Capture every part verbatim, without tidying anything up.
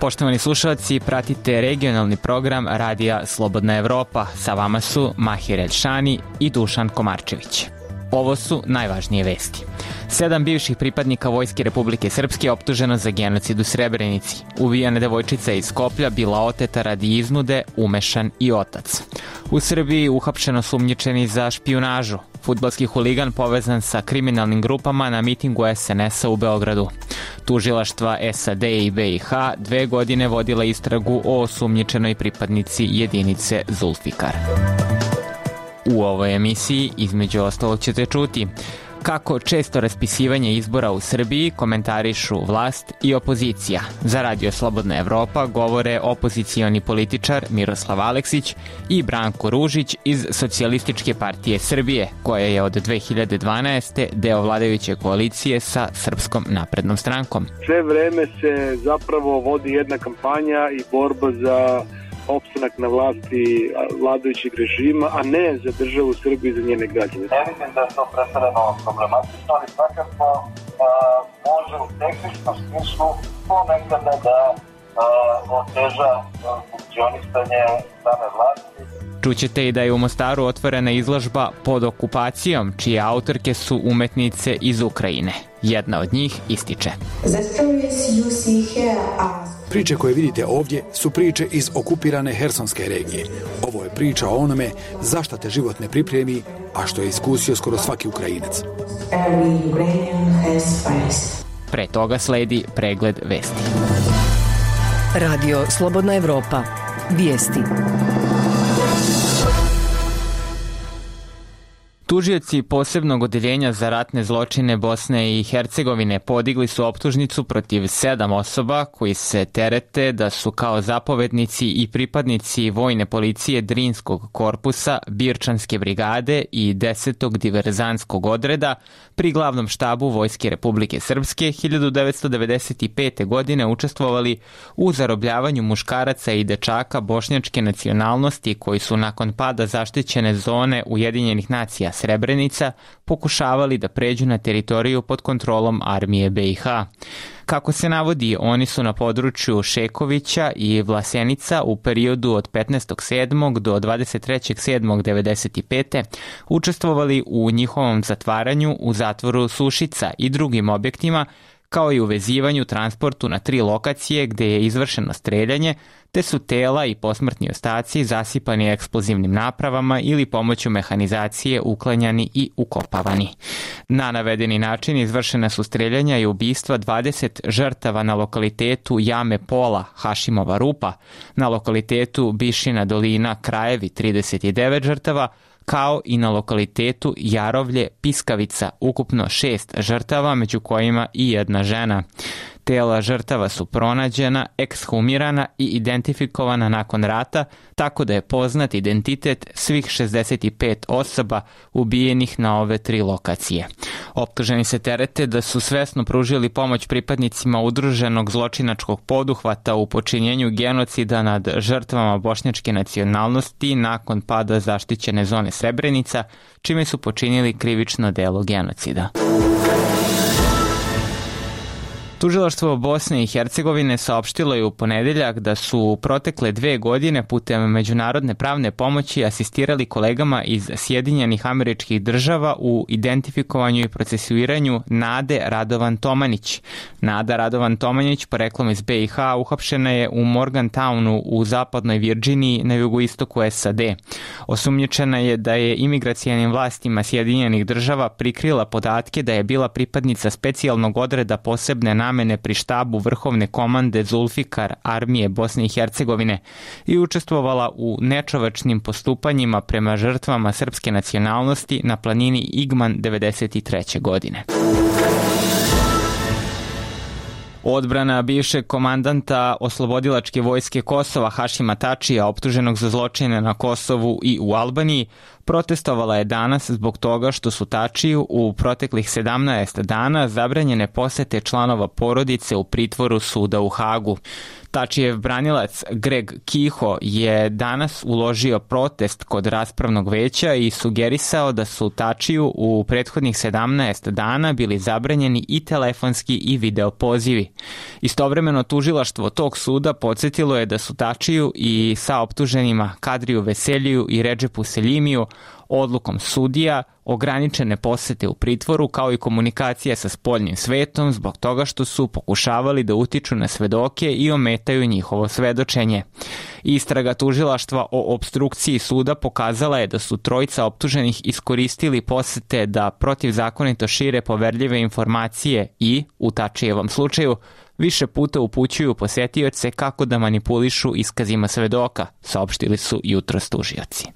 Poštovani slušalci, pratite regionalni program Radija Slobodna Evropa. Sa vama su Mahir Elšani i Dušan Komarčević. Ovo su najvažnije vesti. Sedam bivših pripadnika Vojske Republike Srpske optuženo za genocid u Srebrenici. Ubijena devojčica iz Skoplja bila oteta radi iznude, umešan i otac. U Srbiji uhapšeno sumnjičeni za špijunažu. Fudbalski huligan povezan sa kriminalnim grupama na mitingu es en es a u Beogradu. Tužilaštva es a de i be i ha dve godine vodila istragu o osumnjičenoj pripadnici jedinice Zulfikar. U ovoj emisiji, između ostalog, ćete čuti kako često raspisivanje izbora u Srbiji komentarišu vlast i opozicija. Za Radio Slobodna Evropa govore opozicioni političar Miroslav Aleksić i Branko Ružić iz Socijalističke partije Srbije, koja je od dve hiljade dvanaeste. deo vladajuće koalicije sa Srpskom naprednom strankom. Sve vreme se zapravo vodi jedna kampanja i borba za opstanak na vlasti vladajućeg režima, a ne za državu Srbiju i za njene građane. Ne vidim da je to pretjerano problematično, ali svakako a, može u tehničkom smislu ponekada da a, oteža funkcionisanje same vlasti. Čućete i da je u Mostaru otvorena izložba Pod okupacijom, čije autorke su umetnice iz Ukrajine. Jedna od njih ističe: Priče koje vidite ovdje su priče iz okupirane Hersonske regije. Ovo je priča o onome zašto te život ne pripremi, a što je iskusio skoro svaki Ukrajinac. Pre toga sledi pregled vesti. Radio Slobodna Evropa. Vijesti. Tužioci posebnog odeljenja za ratne zločine Bosne i Hercegovine podigli su optužnicu protiv sedam osoba koji se terete da su kao zapovednici i pripadnici vojne policije Drinskog korpusa, Birčanske brigade i desetog diverzanskog odreda pri glavnom štabu Vojske Republike Srpske hiljadu devetsto devedeset pete. godine učestvovali u zarobljavanju muškaraca i dečaka bošnjačke nacionalnosti koji su nakon pada zaštićene zone Ujedinjenih nacija Srebrenica pokušavali da pređu na teritoriju pod kontrolom armije be i ha. Kako se navodi, oni su na području Šekovića i Vlasenica u periodu od petnaestog sedmog do dvadeset trećeg sedmog devedeset pete. učestvovali u njihovom zatvaranju u zatvoru Sušica i drugim objektima, kao i u vezivanju transportu na tri lokacije gde je izvršeno streljanje, te su tela i posmrtni ostaci zasipani eksplozivnim napravama ili pomoću mehanizacije uklanjani i ukopavani. Na navedeni način izvršena su streljanja i ubistva dvadeset žrtava na lokalitetu Jame Pola, Hašimova Rupa, na lokalitetu Bišina Dolina, Krajevi trideset devet žrtava, kao i na lokalitetu Jarovlje, Piskavica, ukupno šest žrtava, među kojima i jedna žena. Tela žrtava su pronađena, ekshumirana i identifikovana nakon rata, tako da je poznat identitet svih šezdeset pet osoba ubijenih na ove tri lokacije. Optuženi se terete da su svesno pružili pomoć pripadnicima udruženog zločinačkog poduhvata u počinjenju genocida nad žrtvama bošnjačke nacionalnosti nakon pada zaštićene zone Srebrenica, čime su počinili krivično delo genocida. Tužilaštvo Bosne i Hercegovine saopštilo je u ponedeljak da su u protekle dve godine putem međunarodne pravne pomoći asistirali kolegama iz Sjedinjenih Američkih Država u identifikovanju i procesuiranju Nade Radovan Tomanić. Nada Radovan Tomanić, poreklom iz be i ha, uhapšena je u Morgantownu u zapadnoj Virdžiniji na jugoistoku es a de. Osumnjičena je da je imigracijanim vlastima Sjedinjenih Država prikrila podatke da je bila pripadnica specijalnog odreda posebne namene pri štabu Vrhovne komande Zulfikar armije Bosne i Hercegovine i učestvovala u nečovačnim postupanjima prema žrtvama srpske nacionalnosti na planini Igman devedeset treće. godine. Odbrana bivšeg komandanta oslobodilačke vojske Kosova Hašima Tačija, optuženog za zločine na Kosovu i u Albaniji, protestovala je danas zbog toga što su Tačiju u proteklih sedamnaest dana zabranjene posete članova porodice u pritvoru suda u Hagu. Tačijev branilac Greg Kehoe je danas uložio protest kod raspravnog veća i sugerisao da su Tačiju u prethodnih sedamnaest dana bili zabranjeni i telefonski i video pozivi. Istovremeno tužilaštvo tog suda podsjetilo je da su Tačiju i sa optuženima Kadriju Veseliju i Redžepu Seljimiju odlukom sudija ograničene posete u pritvoru kao i komunikacije sa spoljnim svetom zbog toga što su pokušavali da utiču na svedoke i ometaju njihovo svedočenje. Istraga tužilaštva o opstrukciji suda pokazala je da su trojica optuženih iskoristili posete da protivzakonito šire poverljive informacije i, u Tačijevom slučaju, više puta upućuju posetioce kako da manipulišu iskazima svedoka, saopštili su jutros tužioci.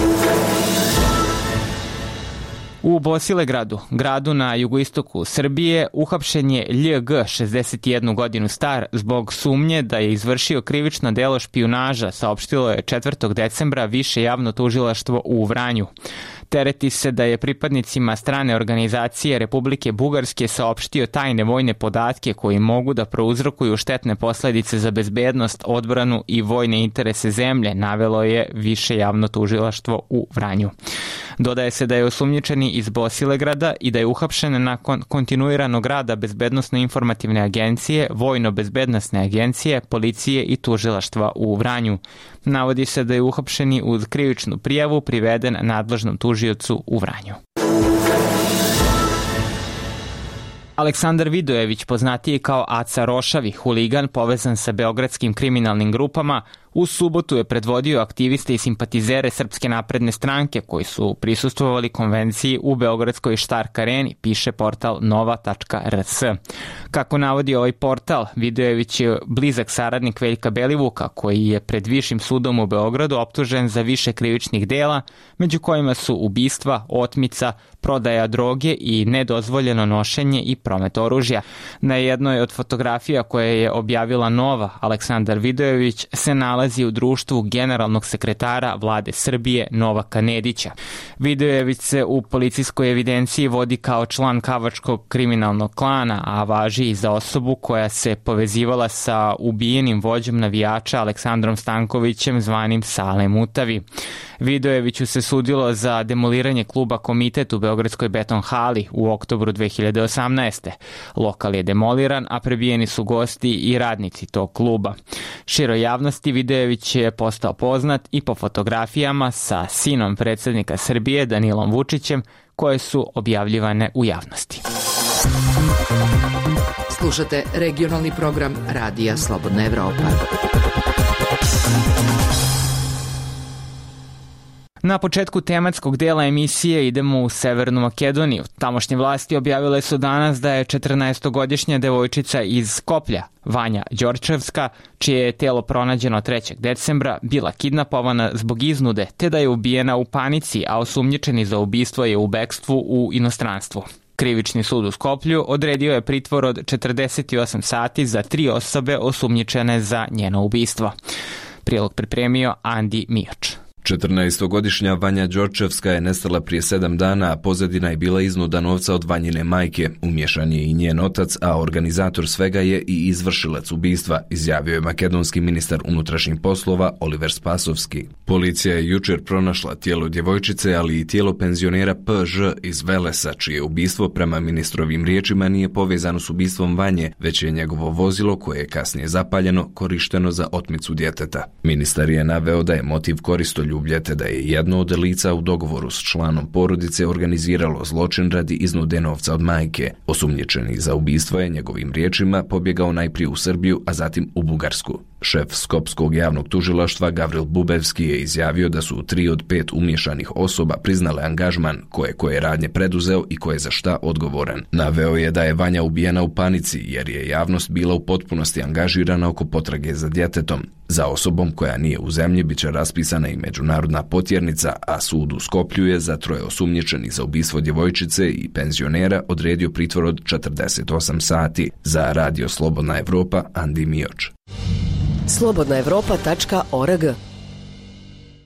U Bosilegradu, gradu na jugoistoku Srbije, uhapšen je Lj G, šezdeset jednu godinu star, zbog sumnje da je izvršio krivično delo špijunaža, saopštilo je četvrtog decembra Više javno tužilaštvo u Vranju. Tereti se da je pripadnicima strane organizacije Republike Bugarske saopštio tajne vojne podatke koji mogu da prouzrokuju štetne posledice za bezbednost, odbranu i vojne interese zemlje, navelo je Više javno tužilaštvo u Vranju. Dodaje se da je osumnjičeni iz Bosilegrada i da je uhapšen nakon kontinuiranog rada Bezbednosno-informativne agencije, Vojno-bezbednosne agencije, policije i tužilaštva u Vranju. Navodi se da je uhapšeni uz krivičnu prijavu priveden nadležnom tužiocu u Vranju. Aleksandar Vidojević, poznatiji kao Aca Rošavi, huligan povezan sa beogradskim kriminalnim grupama, u subotu je predvodio aktiviste i simpatizere Srpske napredne stranke koji su prisustvovali konvenciji u Beogradskoj Štark areni, piše portal nova tačka r s. Kako navodi ovaj portal, Vidojević je blizak saradnik Veljka Belivuka, koji je pred Višim sudom u Beogradu optužen za više krivičnih dela, među kojima su ubistva, otmica, prodaja droge i nedozvoljeno nošenje i promet oružja. Na jednoj od fotografija koje je objavila Nova, Aleksandar Vidojević se nalazi u društvu generalnog sekretara vlade Srbije Novaka Nedića. Vidojević se u policijskoj evidenciji vodi kao član kavačkog kriminalnog klana, a važi i za osobu koja se povezivala sa ubijenim vođom navijača Aleksandrom Stankovićem zvanim Sale Mutavi. Vidojeviću se sudilo za demoliranje kluba Komitet u Beogradskoj beton hali u oktobru dve hiljade osamnaeste. Lokal je demoliran, a prebijeni su gosti i radnici tog kluba. Široj javnosti Vidojević je postao poznat i po fotografijama sa sinom predsjednika Srbije Danilom Vučićem koje su objavljivane u javnosti. Slušate regionalni program Radija Slobodna Evropa. Na početku tematskog dela emisije idemo u Severnu Makedoniju. Tamošnje vlasti objavile su danas da je četrnaestogodišnja devojčica iz Skoplja, Vanja Đorčevska, čije je telo pronađeno trećeg decembra, bila kidnapovana zbog iznude, te da je ubijena u panici, a osumnjičeni za ubistvo je u bekstvu u inostranstvu. Krivični sud u Skoplju odredio je pritvor od četrdeset osam sati za tri osobe osumnjičene za njeno ubistvo. Prilog pripremio Andi Mioč. četrnaestogodišnja Vanja Đorčevska je nestala prije sedam dana, a pozadina je bila iznuda novca od Vanjine majke. Umješan je i njen otac, a organizator svega je i izvršilac ubistva, izjavio je makedonski ministar unutrašnjih poslova Oliver Spasovski. Policija je jučer pronašla tijelo djevojčice, ali i tijelo penzionera P Ž iz Velesa, čije ubistvo prema ministrovim riječima nije povezano s ubistvom Vanje, već je njegovo vozilo, koje je kasnije zapaljeno, korišteno za otmicu djeteta. Ministar je naveo da je motiv koristoljublja, te da je jedno od lica u dogovoru s članom porodice organiziralo zločin radi iznude novca od majke. Osumnjičeni za ubistvo je njegovim riječima pobjegao najprije u Srbiju, a zatim u Bugarsku. Šef Skopskog javnog tužilaštva Gavril Bubevski je izjavio da su tri od pet umješanih osoba priznale angažman koje koje radnje preduzeo i koje za šta odgovoran. Naveo je da je Vanja ubijena u panici jer je javnost bila u potpunosti angažirana oko potrage za djetetom. Za osobom koja nije u zemlji biće raspisana i međunarodna potjernica, a sud u Skoplju je za troje osumnjičenih za ubistvo djevojčice i penzionera odredio pritvor od četrdeset osam sati. Za Radio Slobodna Evropa, Andi Mioč. slobodna evropa tačka org.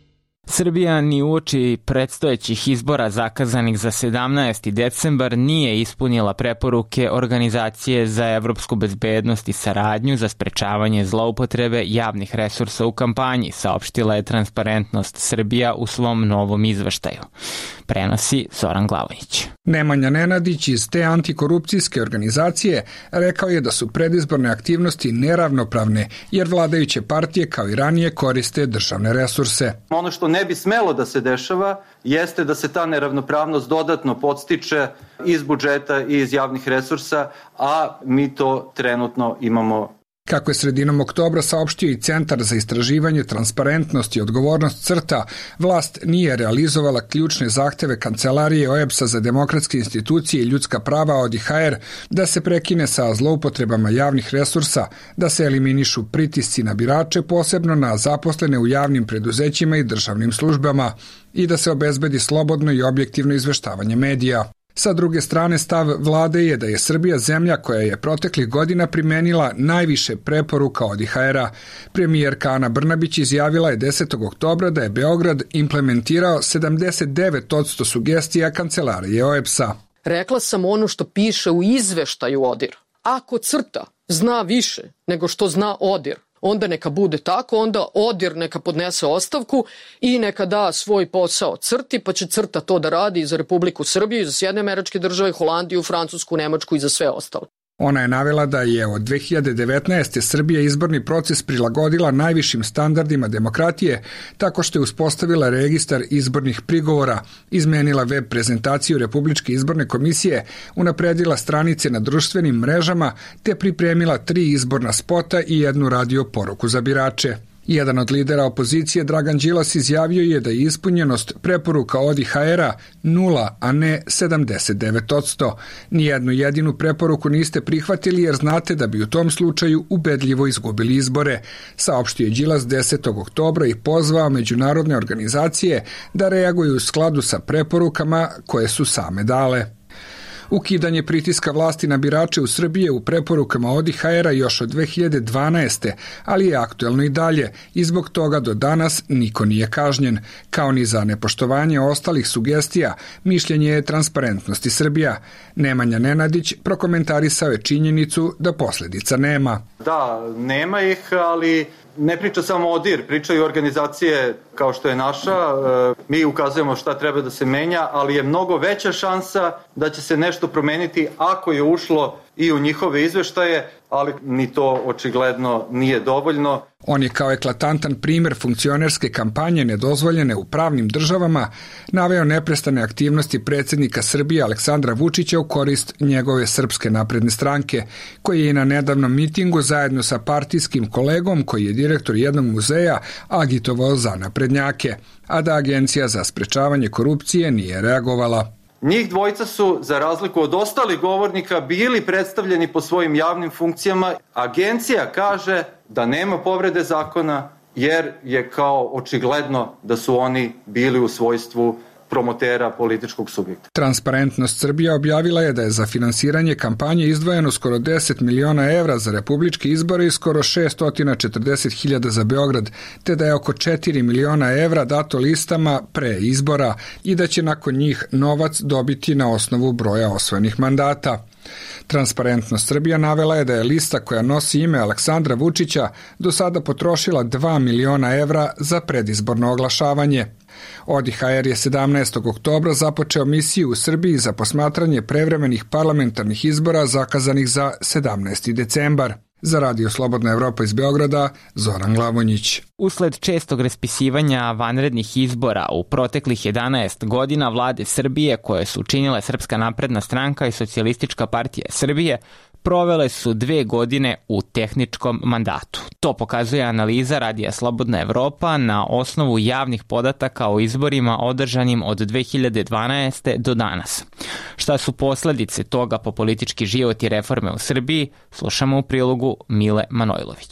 Srbija ni uoči predstojećih izbora zakazanih za sedamnaesti decembar nije ispunila preporuke Organizacije za evropsku bezbednost i saradnju za sprečavanje zloupotrebe javnih resursa u kampanji, saopštila je Transparentnost Srbija u svom novom izveštaju. Prenosi Zoran Glavonić. Nemanja Nenadić iz te antikorupcijske organizacije rekao je da su predizborne aktivnosti neravnopravne jer vladajuće partije kao i ranije koriste državne resurse. Ono što ne bi smelo da se dešava jeste da se ta neravnopravnost dodatno podstiče iz budžeta i iz javnih resursa, a mi to trenutno imamo. Kako je sredinom oktobra saopštio i Centar za istraživanje, transparentnost i odgovornost CRTA, vlast nije realizovala ključne zahteve Kancelarije O E B S-a za demokratske institucije i ljudska prava O D I H R da se prekine sa zloupotrebama javnih resursa, da se eliminišu pritisci na birače, posebno na zaposlene u javnim preduzećima i državnim službama, i da se obezbedi slobodno i objektivno izveštavanje medija. Sa druge strane, stav vlade je da je Srbija zemlja koja je proteklih godina primenila najviše preporuka O D I H R-a. Premijerka Ana Brnabić izjavila je desetog oktobra da je Beograd implementirao sedamdeset devet posto sugestija Kancelarije O E B S-a. Rekla sam ono što piše u izveštaju O D I R. Ako CRTA zna više nego što zna O D I R, onda neka bude tako, onda O D I R neka podnese ostavku i neka da svoj posao CRTI, pa će CRTA to da radi za Republiku Srbiju, za Sjedinjene Američke Države, Holandiju, Francusku, Nemačku i za sve ostalo. Ona je navela da je od dve hiljade devetnaeste. Srbija izborni proces prilagodila najvišim standardima demokratije tako što je uspostavila registar izbornih prigovora, izmenila web prezentaciju Republičke izborne komisije, unapredila stranice na društvenim mrežama te pripremila tri izborna spota i jednu radio poruku za birače. Jedan od lidera opozicije, Dragan Đilas, izjavio je da je ispunjenost preporuka O D I H R-a nula, a ne sedamdeset devet posto. Nijednu jedinu preporuku niste prihvatili jer znate da bi u tom slučaju ubedljivo izgubili izbore, saopštio je Đilas desetog oktobra i pozvao međunarodne organizacije da reaguju u skladu sa preporukama koje su same dale. Ukidanje pritiska vlasti na birače u Srbiji u preporukama O D I H R-a još od dve hiljade dvanaeste. ali je aktuelno i dalje i zbog toga do danas niko nije kažnjen, kao ni za nepoštovanje ostalih sugestija, mišljenje je Transparentnosti Srbija. Nemanja Nenadić prokomentarisao je činjenicu da posledica nema. Da, nema ih, ali ne priča samo O D I R, pričaju organizacije kao što je naša. Mi ukazujemo šta treba da se menja, ali je mnogo veća šansa da će se nešto promeniti ako je ušlo i u njihove izveštaje, ali ni to očigledno nije dovoljno. On je kao eklatantan primer funkcionerske kampanje nedozvoljene u pravnim državama naveo neprestane aktivnosti predsjednika Srbije Aleksandra Vučića u korist njegove Srpske napredne stranke, koji je na nedavnom mitingu zajedno sa partijskim kolegom koji je direktor jednog muzeja agitovao za naprednjake, a da Agencija za sprečavanje korupcije nije reagovala. Njih dvojica su, za razliku od ostalih govornika, bili predstavljeni po svojim javnim funkcijama. Agencija kaže da nema povrede zakona jer je kao očigledno da su oni bili u svojstvu promotera političkog subjekta. Transparentnost Srbija objavila je da je za finansiranje kampanje izdvojeno skoro deset miliona evra za republičke izbore i skoro šesto četrdeset hiljada za Beograd, te da je oko četiri miliona evra dato listama pre izbora i da će nakon njih novac dobiti na osnovu broja osvojenih mandata. Transparentnost Srbija navela je da je lista koja nosi ime Aleksandra Vučića do sada potrošila dva miliona evra za predizborno oglašavanje. O D I H R je sedamnaestog oktobra započeo misiju u Srbiji za posmatranje prevremenih parlamentarnih izbora zakazanih za sedamnaesti decembar. Za Radio Slobodna Evropa iz Beograda, Zoran Glavonjić. Usled čestog raspisivanja vanrednih izbora u proteklih jedanaest godina vlade Srbije, koje su učinile Srpska napredna stranka i Socijalistička partija Srbije, provele su dve godine u tehničkom mandatu. To pokazuje analiza Radija Slobodna Evropa na osnovu javnih podataka o izborima održanim od dve hiljade dvanaeste. do danas. Šta su posledice toga po politički život i reforme u Srbiji, slušamo u prilogu Mile Manojlović.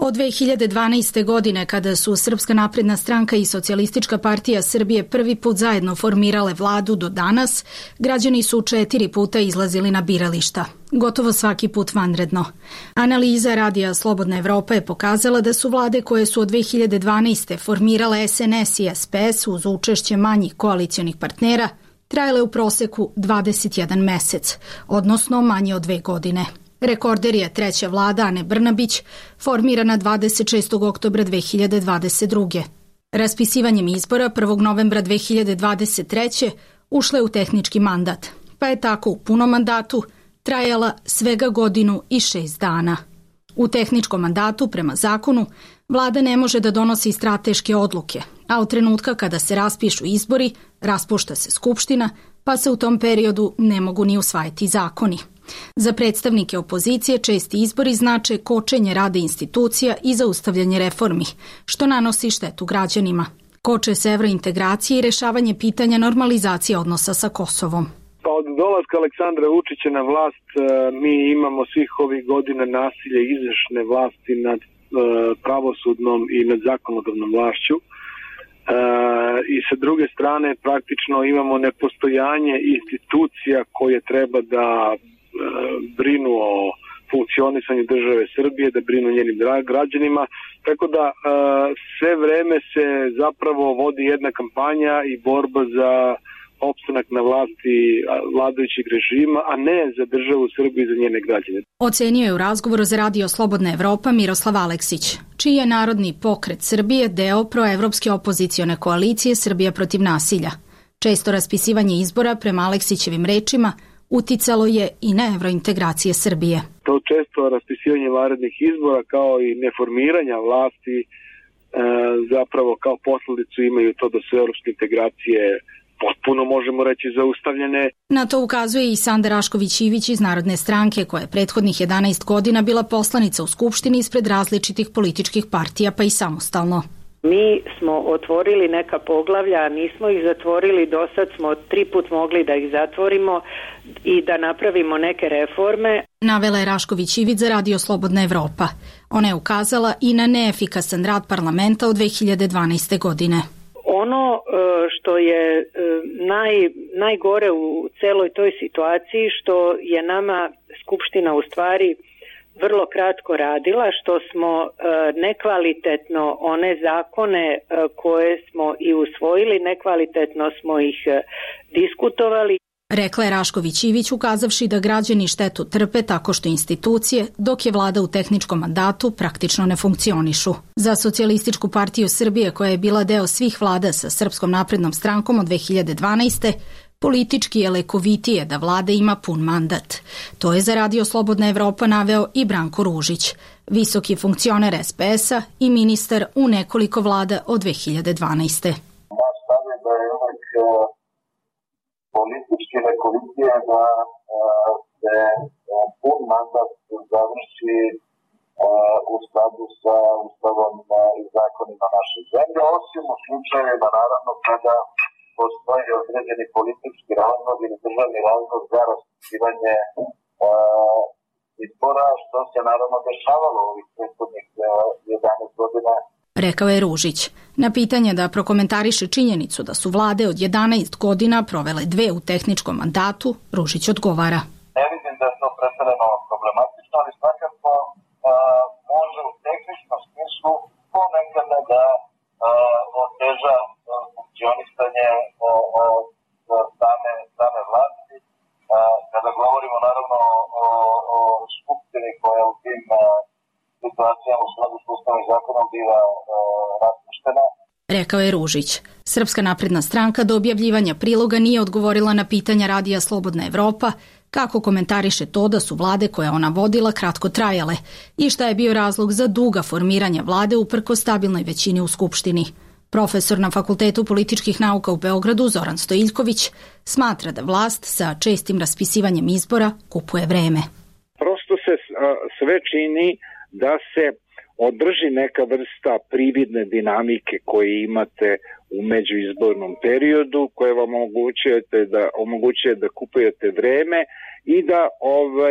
Od dve hiljade dvanaeste. godine, kada su Srpska napredna stranka i Socijalistička partija Srbije prvi put zajedno formirale vladu do danas, građani su četiri puta izlazili na birališta. Gotovo svaki put vanredno. Analiza Radija Slobodna Evropa je pokazala da su vlade koje su od dve hiljade dvanaeste. formirale S N S i S P S uz učešće manjih koalicionih partnera trajale u proseku dvadeset jedan mesec, odnosno manje od dve godine. Rekorder je treća vlada Ane Brnabić, formirana dvadeset šestog oktobra dve hiljade dvadeset druge. Raspisivanjem izbora prvog novembra dve hiljade dvadeset treće. ušla je u tehnički mandat, pa je tako u punom mandatu trajala svega godinu i šest dana. U tehničkom mandatu, prema zakonu, vlada ne može da donosi strateške odluke, a od trenutka kada se raspišu izbori, raspušta se skupština, pa se u tom periodu ne mogu ni usvajati zakoni. Za predstavnike opozicije česti izbori znače kočenje rada institucija i zaustavljanje reformi, što nanosi štetu građanima. Koče se evrointegracije i rešavanje pitanja normalizacije odnosa sa Kosovom. Pa od dolaska Aleksandra Vučića na vlast mi imamo svih ovih godina nasilje izvršne vlasti nad pravosudnom i nad zakonodavnom vlašću. I sa druge strane praktično imamo nepostojanje institucija koje treba da brinu o funkcionisanju države Srbije, da brinu njenim građanima, tako da sve vreme se zapravo vodi jedna kampanja i borba za opstanak na vlasti vladajućeg režima, a ne za državu Srbiju i za njene građane. Ocenio je u razgovoru za Radio Slobodna Evropa Miroslav Aleksić, čiji je Narodni pokret Srbije deo proevropske opozicione koalicije Srbija protiv nasilja. Često raspisivanje izbora, prema Aleksićevim rečima, uticalo je i na evrointegracije Srbije. To često raspisivanje vanrednih izbora kao i neformiranja vlasti e, zapravo kao posledicu imaju to da su evropske integracije potpuno, možemo reći, zaustavljene. Na to ukazuje i Sanda Rašković-Ivić iz Narodne stranke, koja je prethodnih jedanaest godina bila poslanica u Skupštini ispred različitih političkih partija, pa i samostalno. Mi smo otvorili neka poglavlja, nismo ih zatvorili, do sad smo tri put mogli da ih zatvorimo i da napravimo neke reforme. Navela je Rašković-Ivić za Radio Slobodna Evropa. Ona je ukazala i na neefikasan rad parlamenta od dve hiljade dvanaeste. godine. Ono što je naj, najgore u celoj toj situaciji, što je nama Skupština u stvari vrlo kratko radila, što smo nekvalitetno one zakone koje smo i usvojili, nekvalitetno smo ih diskutovali. Rekla je Rašković-Ivić, ukazavši da građani štetu trpe tako što institucije, dok je vlada u tehničkom mandatu, praktično ne funkcionišu. Za Socijalističku partiju Srbije, koja je bila deo svih vlada sa Srpskom naprednom strankom od dve hiljade dvanaeste. politički je lekovitije da vlada ima pun mandat. To je za Radio Slobodna Evropa naveo i Branko Ružić, visoki funkcioner S P S-a i ministar u nekoliko vlada od dve hiljade dvanaeste. Naš stav je da je uvek politički lekovitije da se pun mandat završi u skladu sa ustavom i zakonima naše zemlje, osim u slučajevima naravno kada postoji određeni politički razlog ili državni razlog za raspisivanje izbora, što se naravno dešavalo u ovih prethodnih jedanaest godina. Rekao je Ružić. Na pitanje da prokomentariše činjenicu da su vlade od jedanaest godina provele dve u tehničkom mandatu, Ružić odgovara. Ne vidim da je to preterano problematično, ali svakako može u tehničkom smislu ponekada da oteža funkcionisanje same, same vlasti. Kada govorimo naravno o, o skupštini koja u tim situacijama u skladu s ustavnim zakonom biva raspuštena. Rekao je Ružić. Srpska napredna stranka do objavljivanja priloga nije odgovorila na pitanja Radija Slobodna Evropa kako komentariše to da su vlade koje ona vodila kratko trajale i šta je bio razlog za duga formiranja vlade uprko stabilnoj većini u Skupštini. Profesor na Fakultetu političkih nauka u Beogradu Zoran Stojiljković smatra da vlast sa čestim raspisivanjem izbora kupuje vreme. Prosto se sve čini da se održi neka vrsta prividne dinamike koje imate u međuizbornom periodu, koje vam omogućujete da, omogućuje da kupujete vreme i da ovaj,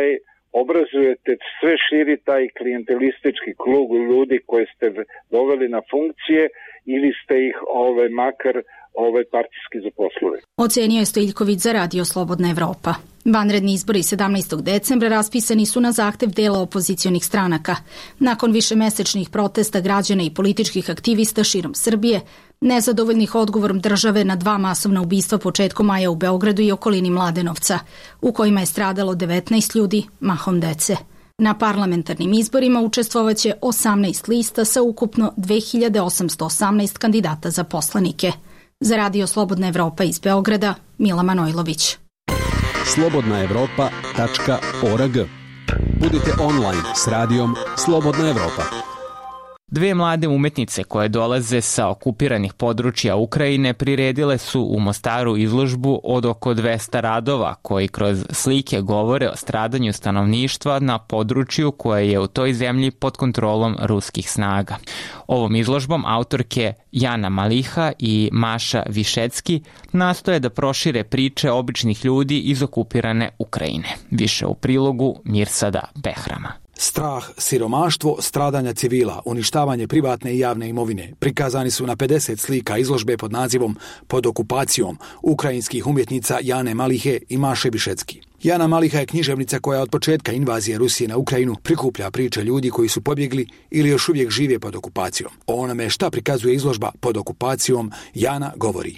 obrazujete sve širi taj klijentelistički krug ljudi koje ste doveli na funkcije ili ste ih ove, makar ove partijski zaposlili. Ocenio je Stojiljković za Radio Slobodna Evropa. Vanredni izbori sedamnaestog decembra raspisani su na zahtev dela opozicionih stranaka. Nakon višemesečnih protesta građana i političkih aktivista širom Srbije, nezadovoljnih odgovorom države na dva masovna ubistva početkom maja u Beogradu i okolini Mladenovca, u kojima je stradalo devetnaest ljudi, mahom dece. Na parlamentarnim izborima učestvovaće osamnaest lista sa ukupno dve hiljade osamsto osamnaest kandidata za poslanike. Za Radio Slobodna Evropa iz Beograda, Mila Manojlović. slobodna evropa tačka org. Budite online s radijom Slobodna Evropa. Dve mlade umetnice koje dolaze sa okupiranih područja Ukrajine priredile su u Mostaru izložbu od oko dvesta radova koji kroz slike govore o stradanju stanovništva na području koje je u toj zemlji pod kontrolom ruskih snaga. Ovom izložbom autorke Jana Maliha i Maša Višecki nastoje da prošire priče običnih ljudi iz okupirane Ukrajine. Više u prilogu Mirsada Behrama. Strah, siromaštvo, stradanja civila, uništavanje privatne i javne imovine prikazani su na pedeset slika izložbe pod nazivom Pod okupacijom ukrajinskih umjetnica Jane Malihe i Maše Višecki. Jana Maliha je književnica koja od početka invazije Rusije na Ukrajinu prikuplja priče ljudi koji su pobjegli ili još uvijek žive pod okupacijom. O onome šta prikazuje izložba Pod okupacijom, Jana govori.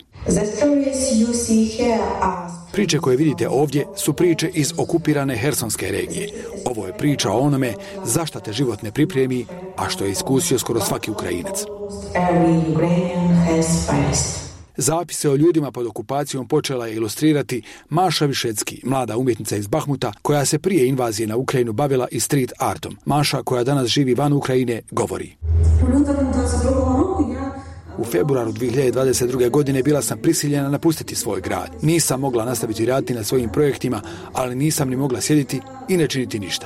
Priče koje vidite ovdje su priče iz okupirane Hersonske regije. Ovo je priča o onome zašta te život ne pripremi, a što je iskusio skoro svaki Ukrajinac. Zapise o ljudima pod okupacijom počela je ilustrirati Maša Višecki, mlada umjetnica iz Bahmuta, koja se prije invazije na Ukrajinu bavila i street artom. Maša, koja danas živi van Ukrajine, govori. U februaru dvije hiljade dvadeset druge. godine bila sam prisiljena napustiti svoj grad. Nisam mogla nastaviti raditi na svojim projektima, ali nisam ni mogla sjediti i ne činiti ništa.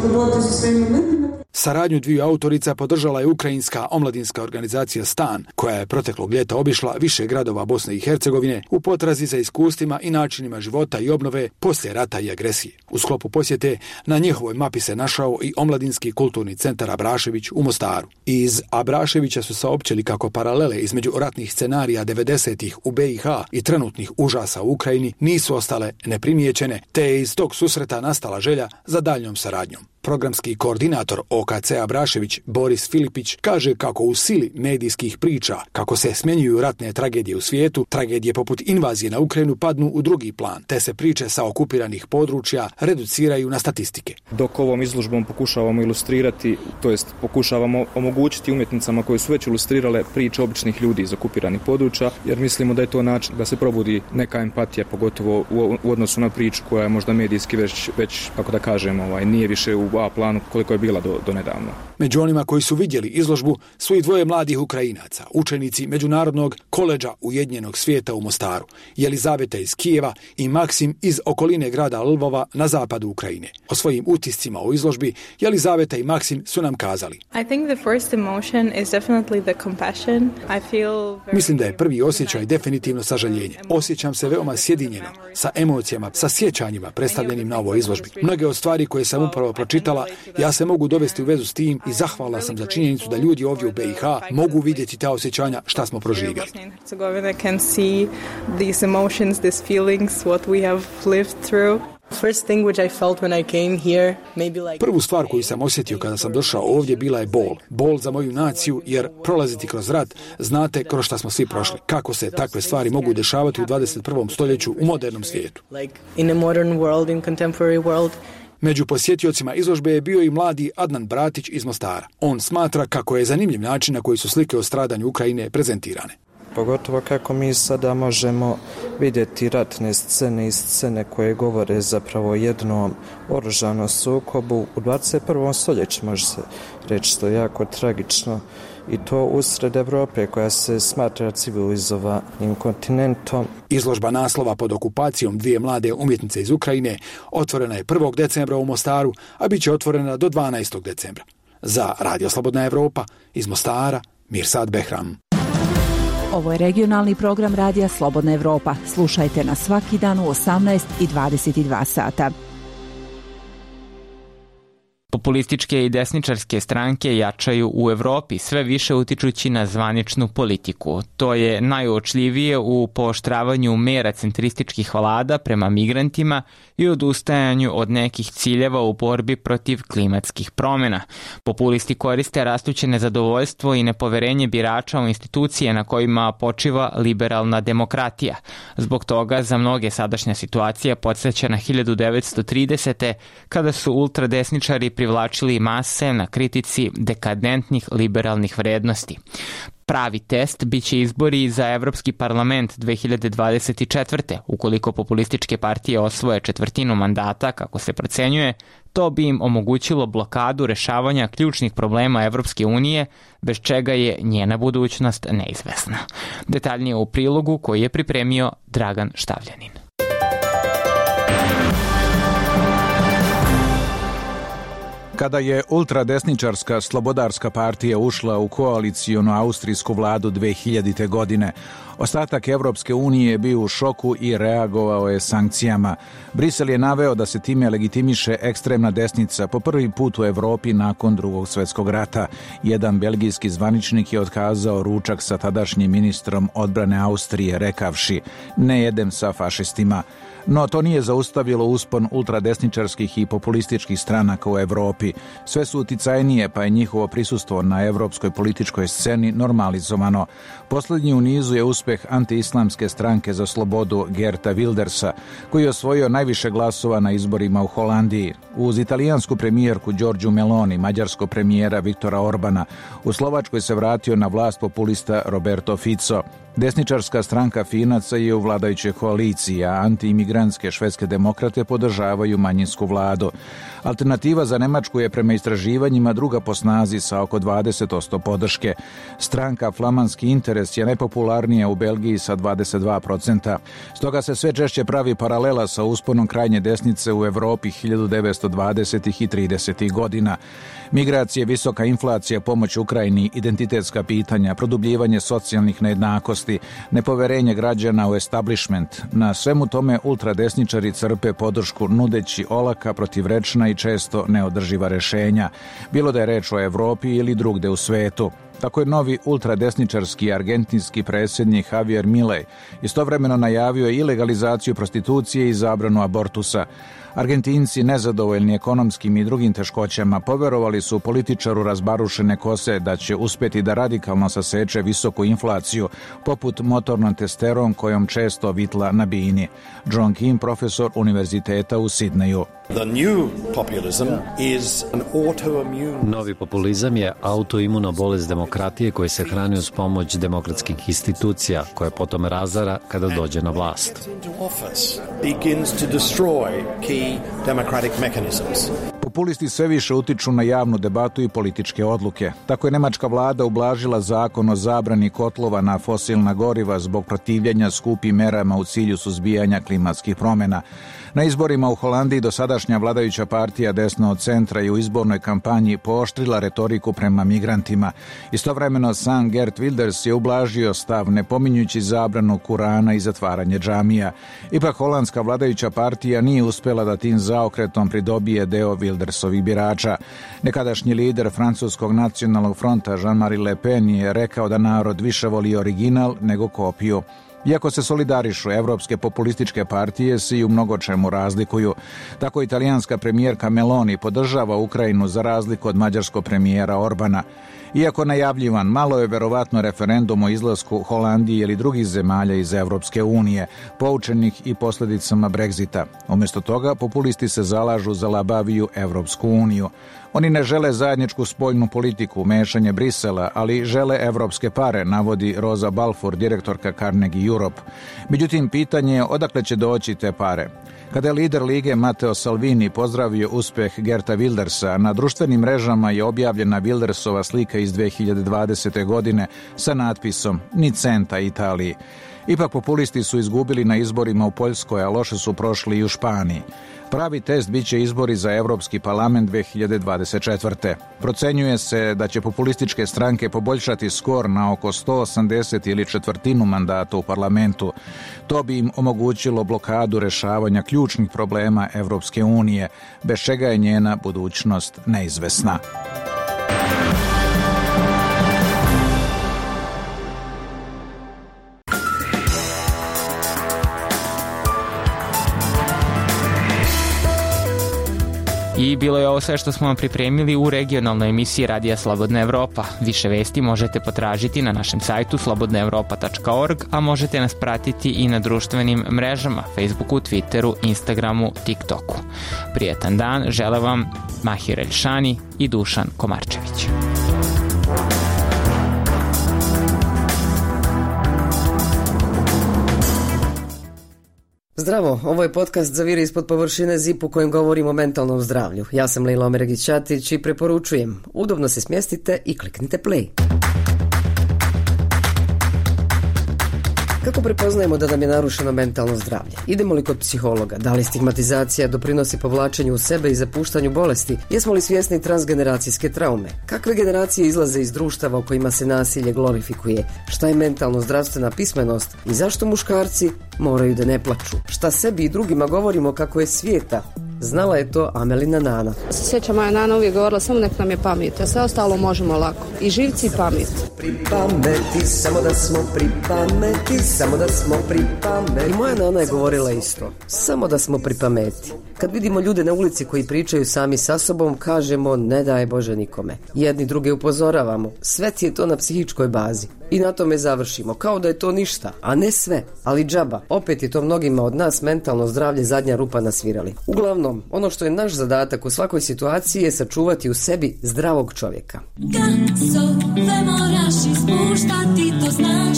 Saradnju dviju autorica podržala je ukrajinska omladinska organizacija Stan, koja je proteklog ljeta obišla više gradova Bosne i Hercegovine u potrazi za iskustvima i načinima života i obnove poslije rata i agresije. U sklopu posjete na njihovoj mapi se našao i omladinski kulturni centar Abrašević u Mostaru. Iz Abraševića su saopćili kako paralele između ratnih scenarija devedesetih u B i H i trenutnih užasa u Ukrajini nisu ostale neprimjećene, te je iz tog susreta nastala želja za daljnjom saradnjom. Programski koordinator O K C Abrašević Boris Filipić kaže kako u sili medijskih priča, kako se smjenjuju ratne tragedije u svijetu, tragedije poput invazije na Ukrajinu padnu u drugi plan, te se priče sa okupiranih područja reduciraju na statistike. Dok ovom izložbom pokušavamo ilustrirati, to jest pokušavamo omogućiti umjetnicama koje su već ilustrirale priče običnih ljudi iz okupiranih područja, jer mislimo da je to način da se probudi neka empatija, pogotovo u, u odnosu na priču koja je možda medijski već, već kako da kažem, ovaj, nije više u A planu koliko je bila do, do nedavno. Među onima koji su vidjeli izložbu su i dvoje mladih Ukrajinaca, učenici Međunarodnog koledža Ujedinjenog svijeta u Mostaru, Jelizaveta iz Kijeva i Maksim iz okoline grada Lvova na zapadu Ukrajine. O svojim utiscima u izložbi Jelizaveta i Maksim su nam kazali. I think the first emotion is definitely the compassion. I feel very... Mislim da je prvi osjećaj definitivno sažaljenje. Osjećam se veoma sjedinjeno sa emocijama, sa sjećanjima predstavljenim na ovoj izložbi. Mnoge od stvari koje sam upravo pročitala, ja se mogu dovesti u vezu s tim i zahvalna sam za činjenicu da ljudi ovdje u B i H mogu vidjeti ta osjećanja šta smo proživjeli. Prvu stvar koju sam osjetio kada sam došao ovdje bila je bol. Bol za moju naciju, jer prolaziti kroz rat znate kroz šta smo svi prošli. Kako se takve stvari mogu dešavati u dvadeset prvom stoljeću u modernom svijetu. Među posjetiocima izložbe je bio i mladi Adnan Bratić iz Mostara. On smatra kako je zanimljiv način na koji su slike o stradanju Ukrajine prezentirane. Pogotovo kako mi sada možemo vidjeti ratne scene i scene koje govore zapravo jednom oružanom sukobu u dvadeset prvom stoljeću, može se reći, što je jako tragično. I to usred Evrope koja se smatra civilizovanim kontinentom. Izložba naslova Pod okupacijom dvije mlade umjetnice iz Ukrajine otvorena je prvog decembra u Mostaru, a bit će otvorena do dvanaestog decembra. Za Radio Slobodna Evropa iz Mostara, Mirsad Behram. Ovo je regionalni program Radija Slobodna Evropa. Slušajte nas svaki dan u osamnaest i dvadeset dva sata. Populističke i desničarske stranke jačaju u Evropi, sve više utičući na zvaničnu politiku. To je najuočljivije u pooštravanju mera centrističkih vlada prema migrantima i odustajanju od nekih ciljeva u borbi protiv klimatskih promjena. Populisti koriste rastuće nezadovoljstvo i nepoverenje birača u institucije na kojima počiva liberalna demokratija. Zbog toga za mnoge sadašnja situacija podsjeća na hiljadu devetsto tridesete. kada su ultradesničari privlačili mase na kritici dekadentnih liberalnih vrednosti. Pravi test biće izbori za Evropski parlament dve hiljade dvadeset četvrte. Ukoliko populističke partije osvoje četvrtinu mandata, kako se procenjuje, to bi im omogućilo blokadu rešavanja ključnih problema Evropske unije, bez čega je njena budućnost neizvesna. Detaljnije u prilogu koji je pripremio Dragan Štavljanin. Kada je ultradesničarska Slobodarska partija ušla u koalicijonu austrijsku vladu dve hiljadite. godine, ostatak Evropske unije je bio u šoku i reagovao je sankcijama. Brisel je naveo da se time legitimiše ekstremna desnica po prvi put u Evropi nakon Drugog svjetskog rata. Jedan belgijski zvaničnik je otkazao ručak sa tadašnjim ministrom odbrane Austrije, rekavši: "Ne jedem sa fašistima." No to nije zaustavilo uspon ultradesničarskih i populističkih stranaka u Evropi. Sve su uticajnije, pa je njihovo prisustvo na evropskoj političkoj sceni normalizovano. Poslednji u nizu je uspeh antiislamske stranke za slobodu Geerta Wildersa, koji je osvojio najviše glasova na izborima u Holandiji. Uz italijansku premijerku Giorgiu Meloni, mađarskog premijera Viktora Orbana, u Slovačkoj se vratio na vlast populista Roberto Fico. Desničarska stranka Finaca je u vladajućoj koaliciji, a antiimigrantske švedske demokrate podržavaju manjinsku vladu. Alternativa za Nemačku je prema istraživanjima druga po snazi sa oko dvadeset posto podrške. Stranka Flamanski interes je najpopularnija u Belgiji sa dvadeset dva posto. Stoga se sve češće pravi paralela sa usponom krajnje desnice u Evropi hiljadu devetsto dvadesetih i tridesetih. godina. Migracije, visoka inflacija, pomoć Ukrajini, identitetska pitanja, produbljivanje socijalnih nejednakosti, nepoverenje građana u establishment. Na svemu tome ultradesničari crpe podršku nudeći olaka, protivrečna i često neodrživa rešenja, bilo da je reč o Evropi ili drugde u svetu. Tako je novi ultradesničarski argentinski predsjednik Javier Milei istovremeno najavio i legalizaciju prostitucije i zabranu abortusa. Argentinci, nezadovoljni ekonomskim i drugim teškoćama, poverovali su političaru razbarušene kose da će uspjeti da radikalno saseče visoku inflaciju, poput motornom testerom kojom često vitla na bini. John Kim, profesor univerziteta u Sidneju. Novi populizam je autoimuna bolest demokratije koja se hrani uz pomoć demokratskih institucija, koje potom razara kada dođe na vlast. Populisti sve više utiču na javnu debatu i političke odluke. Tako je nemačka vlada ublažila zakon o zabrani kotlova na fosilna goriva zbog protivljenja skupim merama u cilju suzbijanja klimatskih promjena. Na izborima u Holandiji dosadašnja vladajuća partija desna od centra i u izbornoj kampanji pooštrila retoriku prema migrantima. Istovremeno sam Geert Wilders je ublažio stav ne pominjući zabranu Kurana i zatvaranje džamija. Ipak holandska vladajuća partija nije uspjela da tim zaokretom pridobije deo Wildersovih birača. Nekadašnji lider francuskog nacionalnog fronta Jean-Marie Le Pen je rekao da narod više voli original nego kopiju. Iako se solidarišu, evropske populističke partije se i u mnogo čemu razlikuju. Tako italijanska premijerka Meloni podržava Ukrajinu za razliku od mađarskog premijera Orbana. Iako najavljivan, malo je verovatno referendum o izlasku Holandije ili drugih zemalja iz Evropske unije, poučenih i posljedicama Brexita. Umjesto toga, populisti se zalažu za labaviju Evropsku uniju. Oni ne žele zajedničku spoljnu politiku, mešanje Brisela, ali žele evropske pare, navodi Rosa Balfour, direktorka Carnegie Europe. Međutim, pitanje je odakle će doći te pare. Kada je lider Lige Matteo Salvini pozdravio uspeh Geerta Wildersa, na društvenim mrežama je objavljena Wildersova slika iz dve hiljade dvadesete. godine sa natpisom "Ni centa Italiji". Ipak populisti su izgubili na izborima u Poljskoj, a loše su prošli i u Španiji. Pravi test bit će izbori za Evropski parlament dve hiljade dvadeset četvrte. Procenjuje se da će populističke stranke poboljšati skor na oko sto osamdeset ili četvrtinu mandata u parlamentu. To bi im omogućilo blokadu rešavanja ključnih problema Evropske unije, bez čega je njena budućnost neizvesna. I bilo je ovo sve što smo vam pripremili u regionalnoj emisiji Radija Slobodna Evropa. Više vesti možete potražiti na našem sajtu slobodna evropa tačka org, a možete nas pratiti i na društvenim mrežama, Facebooku, Twitteru, Instagramu, TikToku. Prijetan dan žele vam Mahir Elšani i Dušan Komarčević. Zdravo, ovo je podcast Zaviri ispod površine zip u kojem govorimo o mentalnom zdravlju. Ja sam Lila Omeregić-Ćatić i preporučujem, udobno se smjestite i kliknite play. Kako prepoznajemo da nam je narušeno mentalno zdravlje? Idemo li kod psihologa? Da li stigmatizacija doprinosi povlačenju u sebe i zapuštanju bolesti? Jesmo li svjesni transgeneracijske traume? Kakve generacije izlaze iz društava u kojima se nasilje glorifikuje? Šta je mentalno zdravstvena pismenost? I zašto muškarci moraju da ne plaču? Šta sebi i drugima govorimo kako je svijeta? Znala je to Amelina nana. Se sjeća, moja nana uvijek govorila samo nek nam je pamet, a sve ostalo možemo lako. I živci i pamet. Pri pameti, samo da smo pri pameti, samo da smo pri pameti. I moja nana je govorila isto, samo da smo pri pameti. Kad vidimo ljude na ulici koji pričaju sami sa sobom, kažemo ne daj Bože nikome. Jedni druge upozoravamo, sve ti je to na psihičkoj bazi. I na tome završimo, kao da je to ništa, a ne sve, ali džaba. Opet je to mnogima od nas mentalno zdravlje zadnja rupa na svirali. Uglavnom, ono što je naš zadatak u svakoj situaciji je sačuvati u sebi zdravog čovjeka. Gasove moraš ispuštati, to znaš,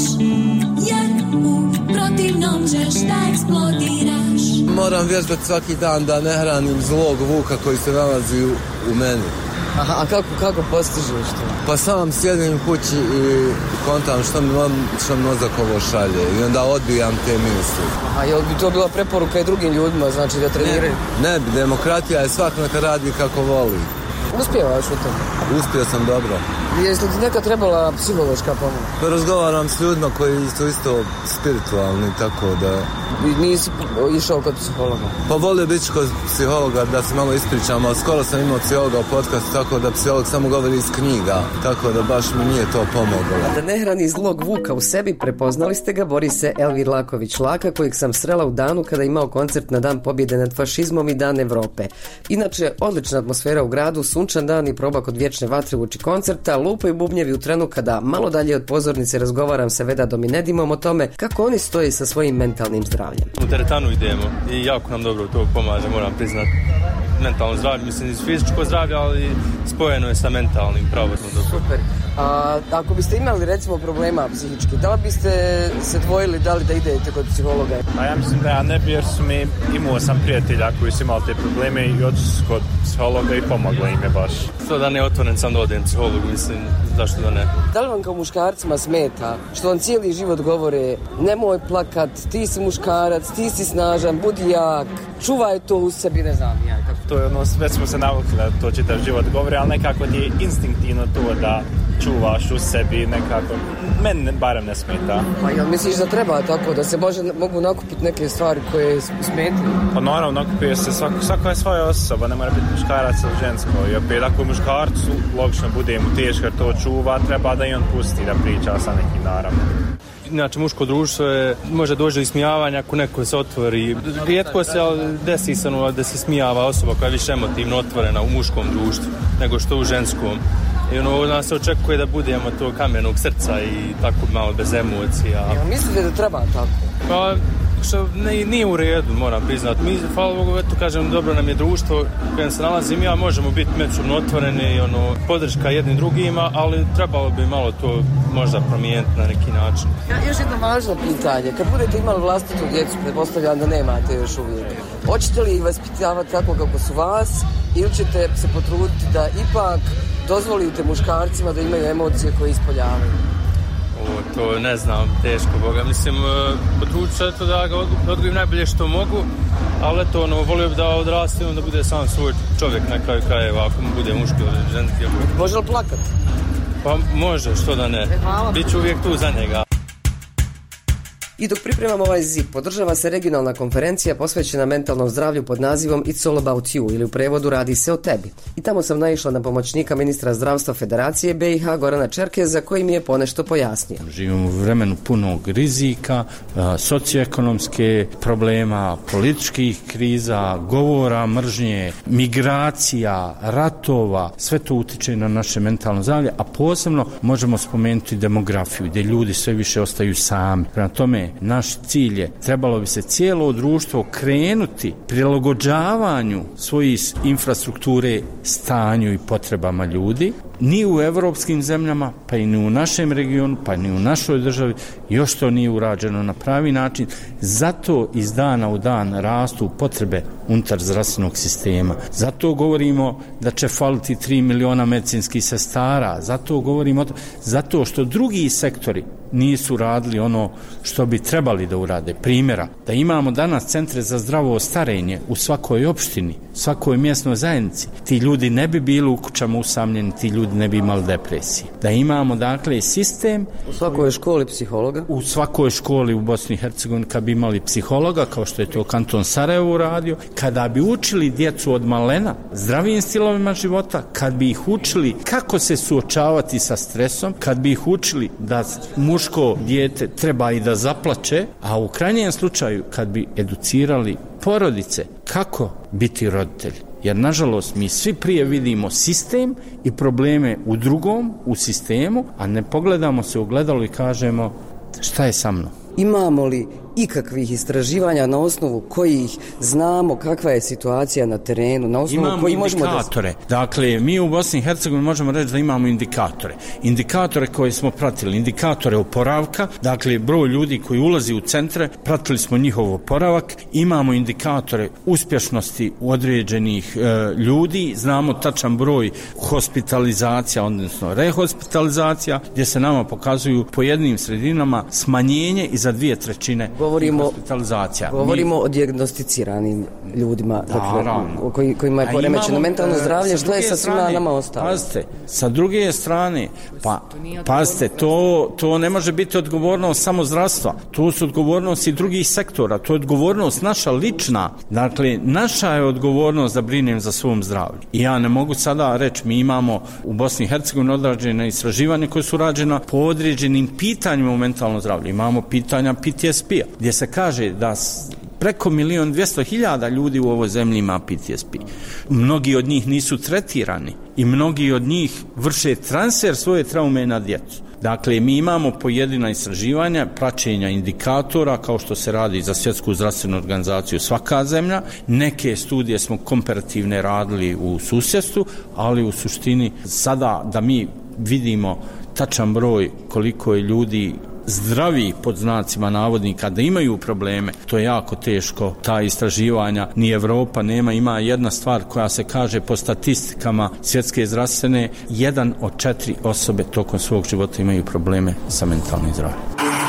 jer u protivnom ćeš da eksplodiraš. Moram vježbati svaki dan da ne hranim zlog vuka koji se nalazi u, u meni. Aha, a kako, kako postižeš to? Pa sam sjedim kući i kontam što mi, što mi mozak ovo šalje i onda odbijam te misli. A jel bi to bila preporuka i drugim ljudima, znači da treniraju? Ne, ne bi, demokratija je svak neka radi kako voli. Uspjevaš u tome? Uspio sam dobro. Jesi li ti neka trebala psihološka pomoć? Pa razgovaram s ljudima koji su isto spiritualni, tako da... I nisi išao kod psihologa? Pa volio biti kod psihologa da se malo ispričam, ali skoro sam imao psihologa u podcastu, tako da psiholog samo govori iz knjiga, tako da baš mi nije to pomoglo. Da ne hrani zlog vuka u sebi, prepoznali ste ga, bori se Elvir Laković-Laka, kojeg sam srela u danu kada je imao koncert na Dan pobjede nad fašizmom i Dan Evrope. Inače, odlična atmosfera u gradu, sunčan dan i proba kod vječne vatre uoči koncerta, lupaju bubnjevi u trenu kada malo dalje od pozornice razgovaram sa Veda Dominedimom o tome kako oni stoji sa svojim mentalnim zdravljem. U teretanu idemo i jako nam dobro to pomaže, moram priznati. Mentalno zdravlje, mislim iz fizičko zdravlje, ali spojeno je sa mentalnim, pravo smo dobro. Super. A ako biste imali recimo problema psihički, da li biste se dvojili da li da idete kod psihologa? A ja mislim da ja ne bi, jer su mi, imao sam prijatelja koji su imali te probleme i otišli su kod psihologa i pomoglo im je baš. To da ne otvoren sam da odem psihologu, mislim, zašto da ne. Da li vam kao muškarcima smeta što vam cijeli život govore nemoj plakat, ti si muškarac, ti si snažan, budi jak, čuvaj to u sebi, ne znam ja kako. To je ono, već smo se navukli da to čitav život govori, ali nekako ti je instinktivno to da čuvaš u sebi, nekako, meni barem ne smeta. Pa jel misliš da treba tako, da se može, mogu nakupiti neke stvari koje smetaju? Pa naravno, nakupuje se, svako, svako je svoja osoba, ne mora biti muškarac ili žensko. I opet, ako muškarcu, logično bude mu teško jer to čuva, treba da i on pusti da priča sa nekim, naravno. Inače, muško društvo je, može doći do ismijavanja ako neko se otvori. Rijetko se desi se da se smijava osoba koja je više emotivno otvorena u muškom društvu nego što u ženskom. I ono, od nas se očekuje da budemo to kamenog srca i tako malo bez emocija. Ja, mislite da treba tako? Pa, što ne, nije u redu, moram priznati. Mi, hvala Bogu, eto kažem, dobro nam je društvo u kojem se nalazim ja, možemo biti međusobno otvoreni i ono, podrška jednim drugima, ali trebalo bi malo to možda promijeniti na neki način. Ja, još jedno važno pitanje. Kad budete imali vlastitu djecu, pretpostavljam da nemate još uvijek, hoćete li ih vaspitavati tako kako su vas ili ćete se potruditi da ipak dozvolite muškarcima da imaju emocije koje ispoljavaju? O, to ne znam, teško Boga. Mislim, potrudit ću to da ga odgojim najbolje što mogu, ali to ono, volio bi da odraste i da bude sam svoj čovjek na kraju krajeva, ako mu bude muški ili ženski. Može li plakat? Pa može, što da ne. Biću uvijek tu za njega. I dok pripremamo ovaj zip, podržava se regionalna konferencija posvećena mentalnom zdravlju pod nazivom It's all about you, ili u prevodu Radi se o tebi. I tamo sam naišla na pomoćnika ministra zdravstva Federacije B i H Gorana Čerkeza, koji mi je ponešto pojasnio. Živimo u vremenu punog rizika, socioekonomske problema, političkih kriza, govora, mržnje, migracija, ratova, sve to utiče na naše mentalno zdravlje, a posebno možemo spomenuti demografiju, gdje ljudi sve više ostaju sami. Prema tome, naš cilj je, trebalo bi se cijelo društvo krenuti prilagođavanju svojih infrastrukture stanju i potrebama ljudi. Ni u evropskim zemljama, pa i ni u našem regionu, pa ni u našoj državi još to nije urađeno na pravi način. Zato iz dana u dan rastu potrebe unutar zdravstvenog sistema. Zato govorimo da će faliti tri miliona medicinskih sestara. Zato govorimo, zato što drugi sektori nisu radili ono što bi trebali da urade. Primjera, da imamo danas centre za zdravo starenje u svakoj opštini, svakoj mjesnoj zajednici. Ti ljudi ne bi bili u kućama usamljeni, ti ljudi ne bi imali depresije. Da imamo, dakle, sistem... U svakoj školi psihologa? U svakoj školi u Bosni i Hercegovini kad bi imali psihologa, kao što je to kanton Sarajevo uradio, kada bi učili djecu od malena zdravijim stilovima života, kad bi ih učili kako se suočavati sa stresom, kad bi ih učili da muško dijete treba i da zaplače, a u krajnjem slučaju kad bi educirali porodice kako biti roditelji. Jer, nažalost, mi svi prije vidimo sistem i probleme u drugom, u sistemu, a ne pogledamo se u gledalo i kažemo šta je sa mnom. Imamo li ikakvih istraživanja na osnovu kojih znamo kakva je situacija na terenu, na osnovu imamo koji možemo indikatore. Da... Dakle, mi u Bosni i Hercegovini možemo reći da imamo indikatore. Indikatore koje smo pratili, indikatore oporavka, dakle, broj ljudi koji ulazi u centre, pratili smo njihov oporavak, imamo indikatore uspješnosti određenih e, ljudi, znamo tačan broj hospitalizacija, odnosno rehospitalizacija, gdje se nama pokazuju po jednim sredinama smanjenje i za dvije trećine Govorimo, hospitalizacija. govorimo Mi... o dijagnosticiranim ljudima, da, dakle, koji, kojima je poremećeno mentalno zdravlje, što je sa svima nama ostalo. Pazite, sa druge strane, pa, pazite, to, to ne može biti odgovornost samo zdravstva, to su odgovornost i drugih sektora, to je odgovornost naša lična, dakle, naša je odgovornost da brinem za svom zdravlju. I ja ne mogu sada reći, mi imamo u Bosni i Hercegovini odrađene istraživanje koje su rađena po određenim pitanjima u mentalnom zdravlju. Imamo pitanja P T S P-a, gdje se kaže da preko milion dvjesto hiljada ljudi u ovoj zemlji ima P T S P. Mnogi od njih nisu tretirani i mnogi od njih vrše transfer svoje traume na djecu. Dakle, mi imamo pojedina istraživanja, praćenja indikatora, kao što se radi za Svjetsku zdravstvenu organizaciju svaka zemlja. Neke studije smo komparativne radili u susjedstvu, ali u suštini sada da mi vidimo tačan broj koliko je ljudi zdravi pod znacima navodnika da imaju probleme, to je jako teško. Ta istraživanja ni Evropa nema. Ima jedna stvar koja se kaže po statistikama Svjetske zdravstvene, jedan od četiri osobe tokom svog života imaju probleme sa mentalnim zdravljem.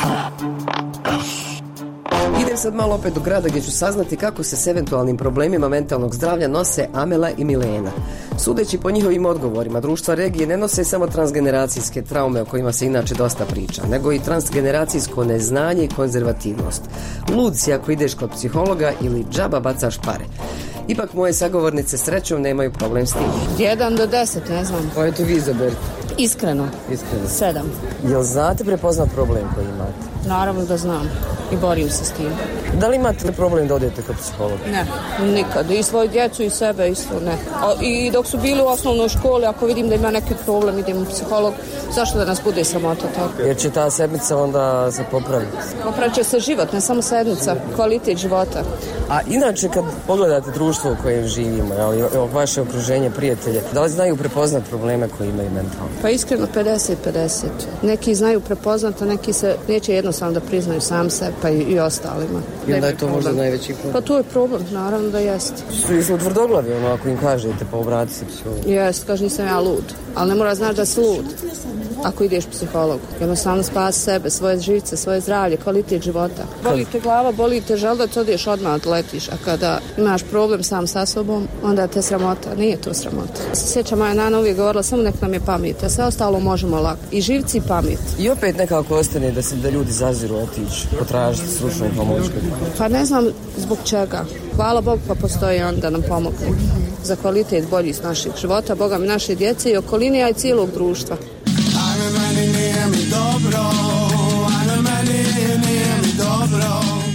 Idem sad malo opet do grada gdje ću saznati kako se s eventualnim problemima mentalnog zdravlja nose Amela i Milena. Sudeći po njihovim odgovorima, društva regije ne nose samo transgeneracijske traume o kojima se inače dosta priča, nego i transgeneracijsko neznanje i konzervativnost. Lud si ako ideš kod psihologa ili džaba bacaš pare. Ipak moje sagovornice srećom nemaju problem s tim. Jedan do deset, ne znam. Pa eto vi izaberite. Iskreno. Iskreno. Sedam. Jel znate prepoznat problem koji imate? Naravno da znam i borim se s tim. Da li imate problem da odete kod psihologa? Ne, nikad. I svoju djecu i sebe isto ne. A, i dok su bili u osnovnoj školi, ako vidim da ima neki problem, idem u psiholog. Zašto da nas bude samota tako? Jer će ta sedmica onda se popraviti. Popravit će se život, ne samo sedmica, kvalitet života. A inače kad pogledate društvo u kojem živimo, ali vaše okruženje, prijatelje, da li znaju prepoznat probleme koje imaju mentalno? Pa iskreno pedeset pedeset. Neki znaju prepoznat, a neki se neće jednostavno da priznaju sam se, pa i, i ostalima. I onda je to možda najveći problem. Pa to je problem, naravno da jeste. Su, su tvrdoglavi, ono, ako im kažete, pa obrati se psihologu. Jes, kaže nisam ja lud, ali ne mora znaći da si lud. ako ideš psihologu. Jednostavno spasi sebe, svoje živce, svoje zdravlje, kvalitet života. Boli te glava, boli te želudac, odeš odmah odletiš, a kada imaš problem sam sa sobom, onda te sramota. Nije to sramota. Se sjećam, moja nana uvijek govorila, samo nek nam je pamet, a sve ostalo možemo lako. I živci i pamet. I opet nekako ostane da se da ljudi zaziru otići, potražiti stručnu pomoć. Pa ne znam zbog čega. Hvala Bogu pa postoji on da nam pomogne. Za kvalitet bolji s naših života, Boga mi naše djece i okoline, a i cijelog društva. Ajme meni nije mi dobro, ajme meni nije mi dobro.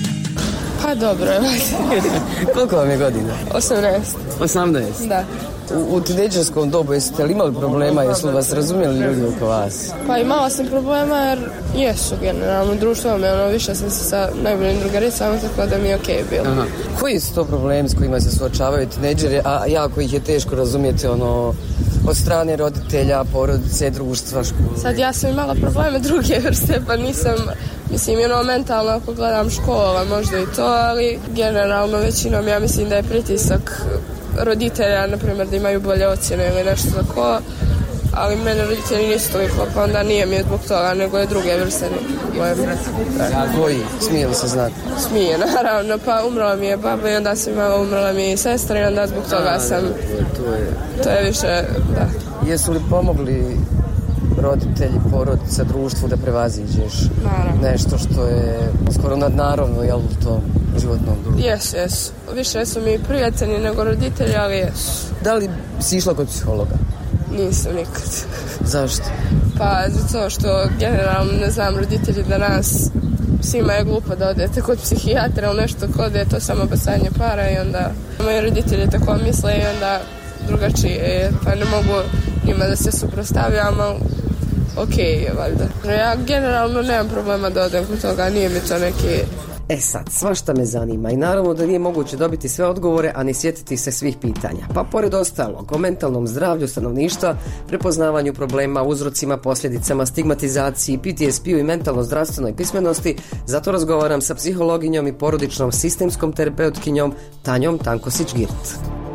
Pa dobro je. Koliko vam je godina? osamnaest. osamnaest? Da. U, u tinejdžerskom dobu jeste li imali problema, jesu li vas razumjeli ljudi oko vas? Pa imala sam problema jer jesu generalno društvo me, ono, više sam se sa najboljim drugaricama, tako da mi je okej okay bilo. Aha. Koji su to problemi s kojima se suočavaju tinejdžeri, a jako ih je teško razumjeti, ono, od strane roditelja, porodice, društva, škole? Sad ja sam imala probleme druge vrste, pa nisam, mislim, ono, mentalno ako gledam škola, možda i to, ali generalno većinom ja mislim da je pritisak roditelja, na primjer, da imaju bolje ocjene ili nešto tako, ali mene roditelji nisu toliko, pa onda nije mi je zbog toga, nego je druge vrste moje. A koji? Smije li se znati? Smije, naravno, pa umrla mi je baba i onda sam imala, umrla mi je sestra i onda zbog toga sam, to je, to je više, da. Jesu li pomogli roditelji, porodica, društvu da prevaziđeš naravno nešto što je skoro nadnaravno, jel u tom životnom društvu? Jesu, jesu. Više su mi prijatelji nego roditelji, ali jesu. Da li si išla kod psihologa? Nisam nikad. Zašto? Pa zato što generalno, ne znam, roditelji danas svima je glupo da odete kod psihijatra ili nešto kod je to samo bacanje para i onda moji roditelji tako misle i onda drugačije, pa ne mogu njima da se suprotstavljam, ali okej je valjda. Ja generalno nemam problema da odem kod toga, nije mi to neki... E sad, svašta me zanima i naravno da nije moguće dobiti sve odgovore, a ne sjetiti se svih pitanja. Pa pored ostalog, o mentalnom zdravlju stanovništva, prepoznavanju problema, uzrocima, posljedicama, stigmatizaciji, P T S P-u i mentalno zdravstvenoj pismenosti, zato razgovaram sa psihologinjom i porodičnom sistemskom terapeutkinjom Tanjom Tankosić-Girt.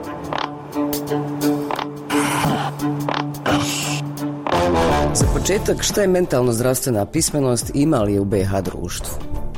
Za početak, šta je mentalno zdravstvena pismenost i ima li je u B iH društvu?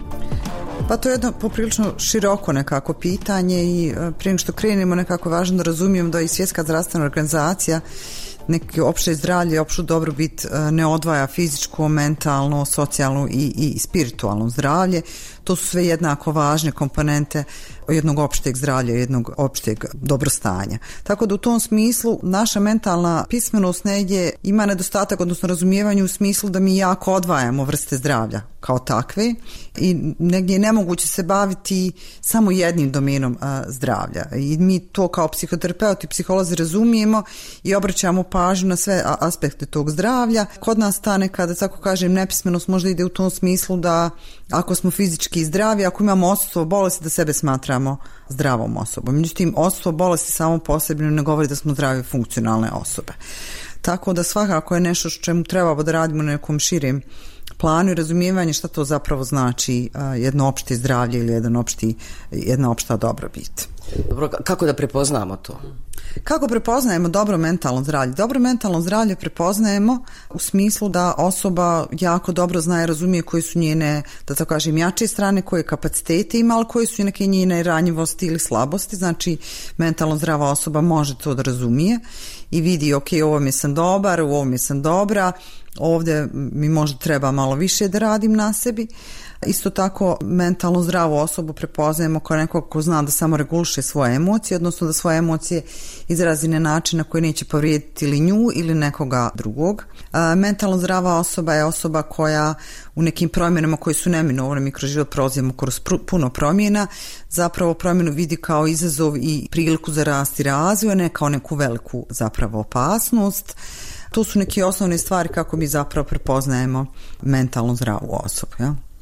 Pa to je jedno poprilično široko nekako pitanje i prije nego što krenemo nekako važno da razumijem da i Svjetska zdravstvena organizacija neki opšte zdravlje, opštu dobrobit ne odvaja fizičko, mentalno, socijalno i, i spiritualno zdravlje. To su sve jednako važne komponente jednog opšteg zdravlja, jednog opšteg dobrostanja. Tako da u tom smislu naša mentalna pismenost negdje ima nedostatak, odnosno razumijevanje u smislu da mi jako odvajamo vrste zdravlja kao takve i negdje je nemoguće se baviti samo jednim domenom a, zdravlja. I mi to kao psihoterapeuti i psiholozi razumijemo i obraćamo pažnju na sve aspekte tog zdravlja. Kod nas ta nekada, tako kažem, nepismenost možda ide u tom smislu da ako smo fizički zdravi, ako imamo odsustvo bolesti, da sebe smatramo zdravom osobom. Međutim, odsustvo bolesti samo posebno ne govori da smo zdrave funkcionalne osobe. Tako da svakako je nešto što čemu trebamo da radimo na nekom širem planu i razumijevanje šta to zapravo znači a, jedno opšte zdravlje ili jedan opšti, jedna opšta dobrobit. Dobro, kako da prepoznamo to? Kako prepoznajemo dobro mentalno zdravlje? Dobro mentalno zdravlje prepoznajemo u smislu da osoba jako dobro zna i razumije koji su njene, da tako kažem, jače strane, koje kapacitete ima, ali koji su neke njene ranjivosti ili slabosti. Znači, mentalno zdrava osoba može to da razumije i vidi, ok, ovo mi sam dobar, u ovom mi sam dobra, ovdje mi možda treba malo više da radim na sebi. Isto tako, mentalno zdravu osobu prepoznajemo kao nekog ko zna da samo reguliše svoje emocije, odnosno da svoje emocije izrazi na način na koji neće povrijediti ili nju ili nekoga drugog. A, mentalno zdrava osoba je osoba koja u nekim promjenama koje su neminovne, mi kroz život prolazimo kroz puno promjena, zapravo promjenu vidi kao izazov i priliku za rast i razvoj, ne kao neku veliku zapravo opasnost. To su neke osnovne stvari kako mi zapravo prepoznajemo mentalno zdravu osobu. Ja?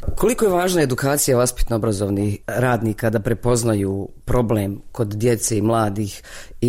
Koliko je važna edukacija vaspitno-obrazovnih radnika da prepoznaju problem kod djece i mladih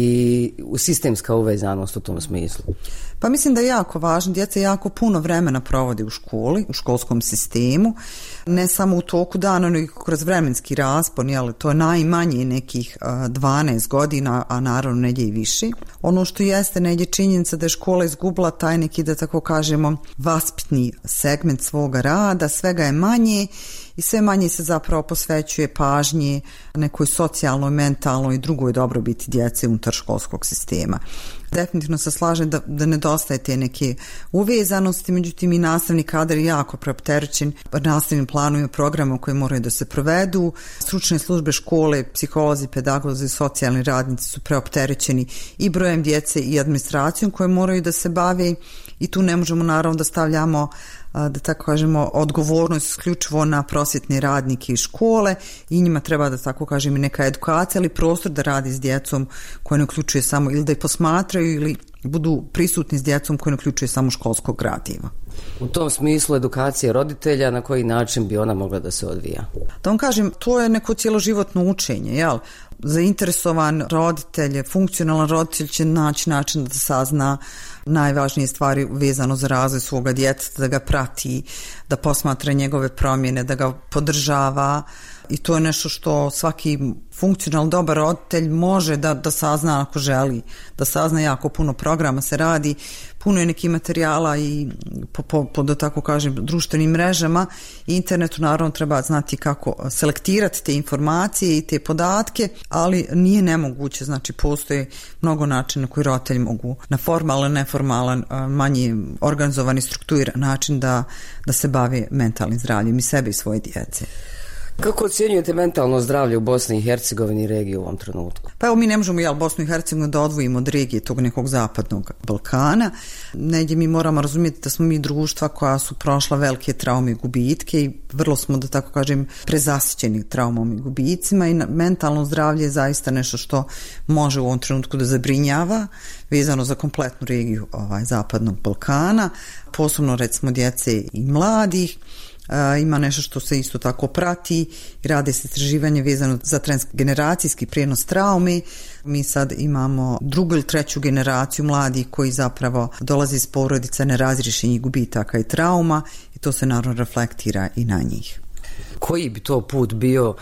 i sistemska uvezanost u tom smislu? Pa mislim da je jako važno. Djeca jako puno vremena provode u školi, u školskom sistemu, ne samo u toku dana, nego kroz vremenski raspon, jel, to je najmanje nekih dvanaest godina, a naravno negdje i više. Ono što jeste negdje činjenica da je škola izgubila taj neki, da tako kažemo, vaspitni segment svoga rada, svega je manje i sve manje se zapravo posvećuje pažnje nekoj socijalnoj, mentalnoj i drugoj dobrobiti djece unutar školskog sistema. Definitivno se slažem da, da nedostaje te neke uvezanosti, međutim i nastavni kadar je jako preopterećen nastavnim planovima, programa koje moraju da se provedu. Stručne službe škole, psiholozi, pedagozi, socijalni radnici su preopterećeni i brojem djece i administracijom koje moraju da se bave i tu ne možemo naravno da stavljamo, da tako kažemo, odgovornost isključivo na prosvjetne radnike i škole i njima treba da tako kažem i neka edukacija, ali prostor da radi s djecom koje ne uključuje samo ili da ih posmatraju ili budu prisutni s djecom koje ne uključuje samo školskog gradiva. U tom smislu edukacije roditelja, na koji način bi ona mogla da se odvija? Da vam kažem, to je neko cjeloživotno učenje, jel? Zainteresovan roditelj, funkcionalan roditelj će naći način da sazna najvažnije stvari vezano za razvoj svoga djeteta, da ga prati, da posmatra njegove promjene, da ga podržava i to je nešto što svaki funkcionalan dobar roditelj može da, da sazna ako želi, da sazna. Jako puno programa se radi, puno je nekih materijala i po, po, po da tako kažem društvenim mrežama i internetu naravno treba znati kako selektirati te informacije i te podatke, ali nije nemoguće, znači postoje mnogo načina koji roditelji mogu na formalan, neformalan, manje organizovani, strukturiran način da, da se bave mentalnim zdravljem i sebe i svoje djece. Kako ocjenjujete mentalno zdravlje u Bosni i Hercegovini i regiji u ovom trenutku? Pa evo, mi ne možemo jel, Bosnu i Hercegovinu da odvojimo od regije tog nekog zapadnog Balkana. Negdje mi moramo razumjeti da smo mi društva koja su prošla velike traume i gubitke i vrlo smo, da tako kažem, prezasićeni traumom i gubicima i mentalno zdravlje je zaista nešto što može u ovom trenutku da zabrinjava vezano za kompletnu regiju ovaj, zapadnog Balkana, posebno recimo djece i mladih. Uh, ima nešto što se isto tako prati i rade se istraživanje vezano za transgeneracijski prijenos traume. Mi sad imamo drugu ili treću generaciju mladih koji zapravo dolaze iz porodica nerazriješenih gubitaka i trauma i to se naravno reflektira i na njih. Koji bi to put bio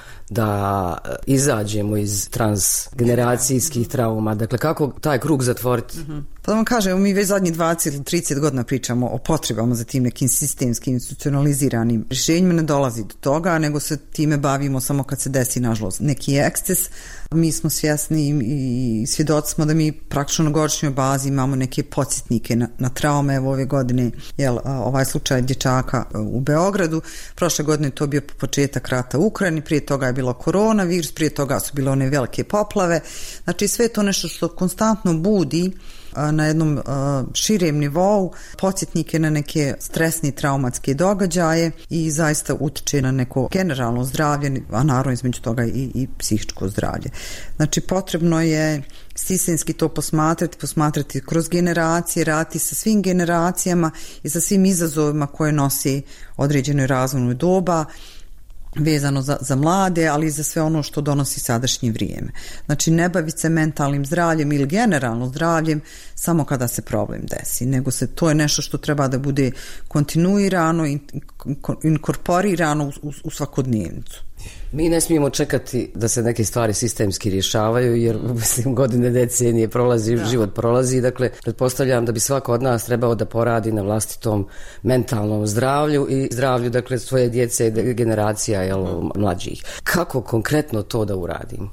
da izađemo iz transgeneracijskih trauma? Dakle, kako taj krug zatvoriti? Mm-hmm. Pa da vam kažem, mi već zadnjih dvadeset ili trideset godina pričamo o potrebama za tim nekim sistemskim institucionaliziranim rješenjima, ne dolazi do toga, nego se time bavimo samo kad se desi, nažalost, neki eksces. Mi smo svjesni i svjedoci smo da mi praktično na godišnjoj bazi imamo neke podsjetnike na, na traume. Evo ove godine, jel, ovaj slučaj dječaka u Beogradu, prošle godine to bio početak rata u Ukrajini, prije toga je bilo koronavirus, prije toga su bile one velike poplave. Znači sve to nešto što konstantno budi na jednom uh, širem nivou podsjetnike na neke stresne i traumatske događaje i zaista utiče na neko generalno zdravlje, a naravno između toga i, i psihičko zdravlje. Znači potrebno je sistemski to posmatrati, posmatrati kroz generacije, raditi sa svim generacijama i sa svim izazovima koje nosi određenoj razvojnoj doba, vezano za, za mlade, ali i za sve ono što donosi sadašnje vrijeme. Znači ne baviti se mentalnim zdravljem ili generalno zdravljem samo kada se problem desi, nego se to je nešto što treba da bude kontinuirano i inkorporirano u, u, u svakodnevnicu. Mi ne smijemo čekati da se neke stvari sistemski rješavaju, jer mislim, godine, decenije prolazi, da. Život prolazi. Dakle, pretpostavljam da bi svako od nas trebao da poradi na vlastitom mentalnom zdravlju i zdravlju, dakle, svoje djece i generacija, jel, mlađih. Kako konkretno to da uradimo?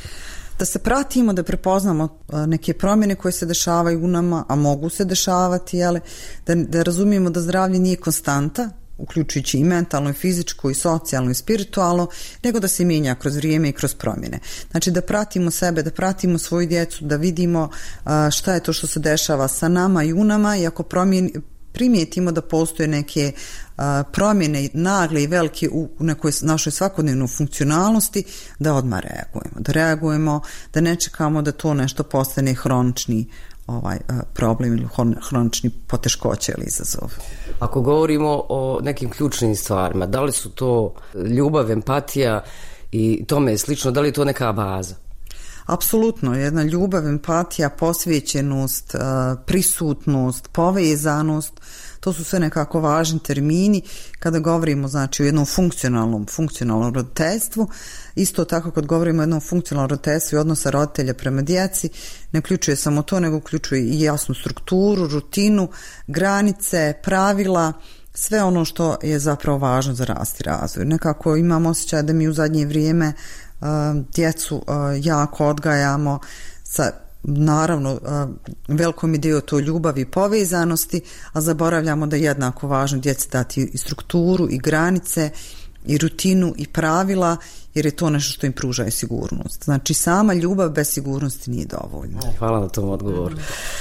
Da se pratimo, da prepoznamo neke promjene koje se dešavaju u nama, a mogu se dešavati, jel, da, da razumijemo da zdravlje nije konstanta, uključujući i mentalno, i fizičko, i socijalno, i spiritualno, nego da se mijenja kroz vrijeme i kroz promjene. Znači da pratimo sebe, da pratimo svoju djecu, da vidimo a, šta je to što se dešava sa nama i u nama i ako promjeni, primijetimo da postoje neke a, promjene nagle i velike u, u nekoj našoj svakodnevnoj funkcionalnosti, da odmah reagujemo. Da reagujemo, da ne čekamo da to nešto postane hronični ovaj problem ili hronični poteškoće ili izazov. Ako govorimo o nekim ključnim stvarima, da li su to ljubav, empatija i tome slično, da li je to neka baza? Apsolutno, jedna ljubav, empatija, posvećenost, prisutnost, povezanost, to su sve nekako važni termini kada govorimo znači o jednom funkcionalnom, funkcionalnom roditeljstvu. Isto tako kad govorimo o jednom funkcionalnom roditeljstvu i odnosa roditelja prema djeci, ne uključuje samo to, nego uključuje i jasnu strukturu, rutinu, granice, pravila, sve ono što je zapravo važno za rast i razvoj. Nekako imam osjećaj da mi u zadnje vrijeme uh, djecu uh, jako odgajamo sa naravno uh, velikom idejom to ljubavi i povezanosti, a zaboravljamo da je jednako važno djeci dati i strukturu i granice i rutinu i pravila, jer je to nešto što im pruža i sigurnost. Znači sama ljubav bez sigurnosti nije dovoljna. Hvala na tom odgovoru.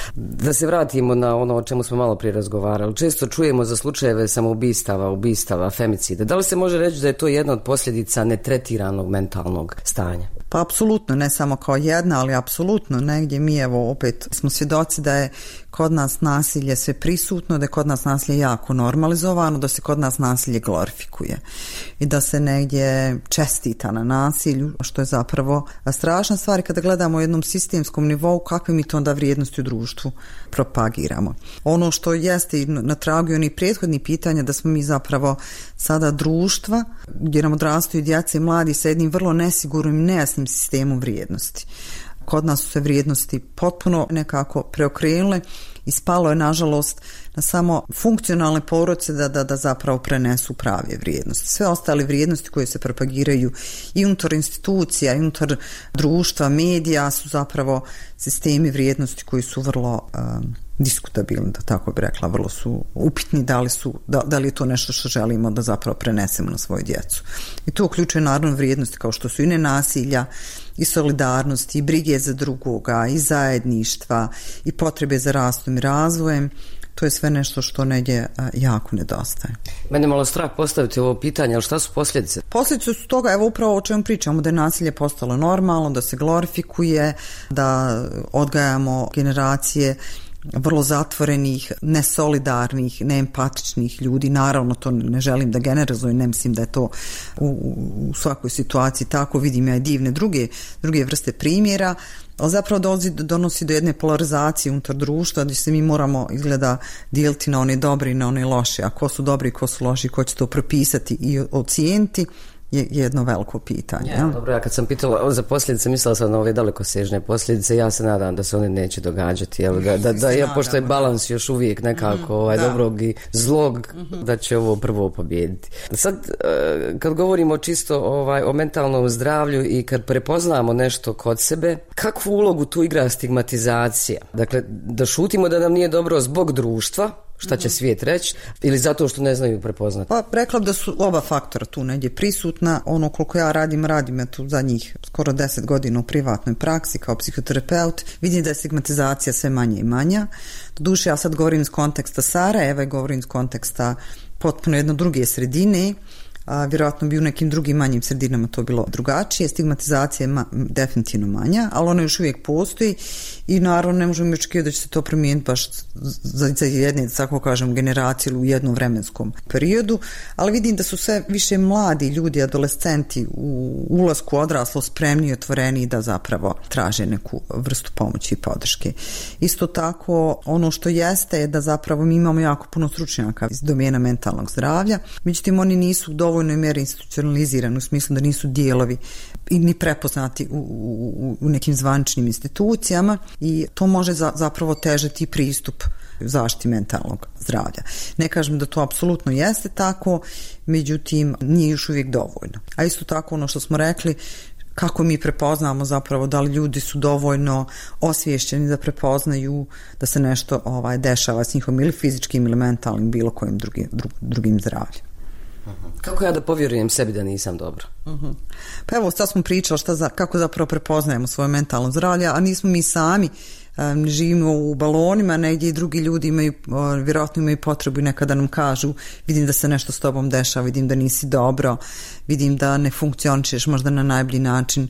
Da se vratimo na ono o čemu smo malo prije razgovarali. Često čujemo za slučajeve samoubistava, ubistava, femicida. Da li se može reći da je to jedna od posljedica netretiranog mentalnog stanja? Pa apsolutno, ne samo kao jedna, ali apsolutno negdje mi evo opet smo svjedoci da je kod nas nasilje sve prisutno, da je kod nas nasilje jako normalizovano, da se kod nas nasilje glorifikuje i da se negdje čestita na nasilju, što je zapravo strašna stvar. Kada gledamo u jednom sistemskom nivou, kakve mi to onda vrijednosti u društvu propagiramo. Ono što jeste na tragu i onih prethodnih pitanja, da smo mi zapravo sada društva gdje nam odrastaju djeca i mladi sa jednim vrlo nesigurnim, nejasnim sistemom vrijednosti. Kod nas su se vrijednosti potpuno nekako preokrenule i spalo je nažalost na samo funkcionalne porodice da, da, da zapravo prenesu prave vrijednosti. Sve ostale vrijednosti koje se propagiraju i unutar institucija, i unutar društva, medija su zapravo sistemi vrijednosti koji su vrlo um, diskutabilni, da tako bi rekla, vrlo su upitni da li, su, da, da li je to nešto što želimo da zapravo prenesemo na svoju djecu. I to uključuje naravno vrijednosti kao što su i nenasilja, i solidarnosti, i brige za drugoga, i zajedništva, i potrebe za rastom i razvojem. To je sve nešto što negdje jako nedostaje. Mene malo strah postaviti ovo pitanje, ali šta su posljedice? Posljedice su toga, evo upravo o čemu pričamo, da je nasilje postalo normalno, da se glorifikuje, da odgajamo generacije vrlo zatvorenih, nesolidarnih, neempatičnih ljudi. Naravno, to ne želim da generalizujem, ne mislim da je to u, u svakoj situaciji tako, vidim ja i divne druge, druge vrste primjera, ali zapravo donosi, donosi do jedne polarizacije unutar društva gdje se mi moramo izgleda dijeliti na one dobre i na one loše, a ko su dobri i ko su loši, ko će to propisati i ocijeniti je jedno veliko pitanje. Ja, dobro, ja kad sam pitala za posljedice, mislila sam na ove dalekosežne posljedice, ja se nadam da se one neće događati, jel, da, da, da ja, pošto je balans još uvijek nekako ovaj, da. dobrog i zlog, da će ovo prvo pobijediti. Sad, kad govorimo čisto ovaj, o mentalnom zdravlju i kad prepoznamo nešto kod sebe, kakvu ulogu tu igra stigmatizacija? Dakle, da šutimo da nam nije dobro zbog društva, šta će svijet reći, ili zato što ne znaju prepoznati? Pa rekla da su oba faktora tu negdje prisutna. Ono koliko ja radim, radim ja tu zadnjih skoro deset godina u privatnoj praksi kao psihoterapeut, vidim da je stigmatizacija sve manje i manja. Doduše, ja sad govorim iz konteksta Sarajeva i govorim iz konteksta potpuno jedno druge sredine. A, vjerojatno bi u nekim drugim manjim sredinama to bilo drugačije. Stigmatizacija je ma, definitivno manja, ali ona još uvijek postoji i naravno ne možemo očekivati da će se to promijeniti baš za, za jedne, da tako kažem, generacije ili u jednom vremenskom periodu, ali vidim da su sve više mladi ljudi, adolescenti u ulasku odraslo spremni i otvoreni da zapravo traže neku vrstu pomoći i podrške. Isto tako, ono što jeste je da zapravo mi imamo jako puno stručnjaka iz domena mentalnog zdravlja, međutim oni nisu dovoljno dovoljnoj mjeri institucionalizirani u smislu da nisu dijelovi i ni prepoznati u, u, u nekim zvaničnim institucijama i to može za, zapravo težati pristup zaštiti mentalnog zdravlja. Ne kažem da to apsolutno jeste tako, međutim nije još uvijek dovoljno. A isto tako ono što smo rekli, kako mi prepoznamo zapravo da li ljudi su dovoljno osviješćeni da prepoznaju da se nešto ovaj, dešava s njihovim ili fizičkim ili mentalnim bilo kojim drugim, drugim zdravljem. Kako ja da povjerujem sebi da nisam dobro? Uh-huh. Pa evo, sad smo pričali šta za, kako zapravo prepoznajemo svoje mentalno zdravlje, a nismo mi sami, um, živimo u balonima, negdje i drugi ljudi imaju, uh, vjerojatno imaju potrebu i nekada nam kažu, vidim da se nešto s tobom dešava, vidim da nisi dobro, vidim da ne funkcionišeš možda na najbolji način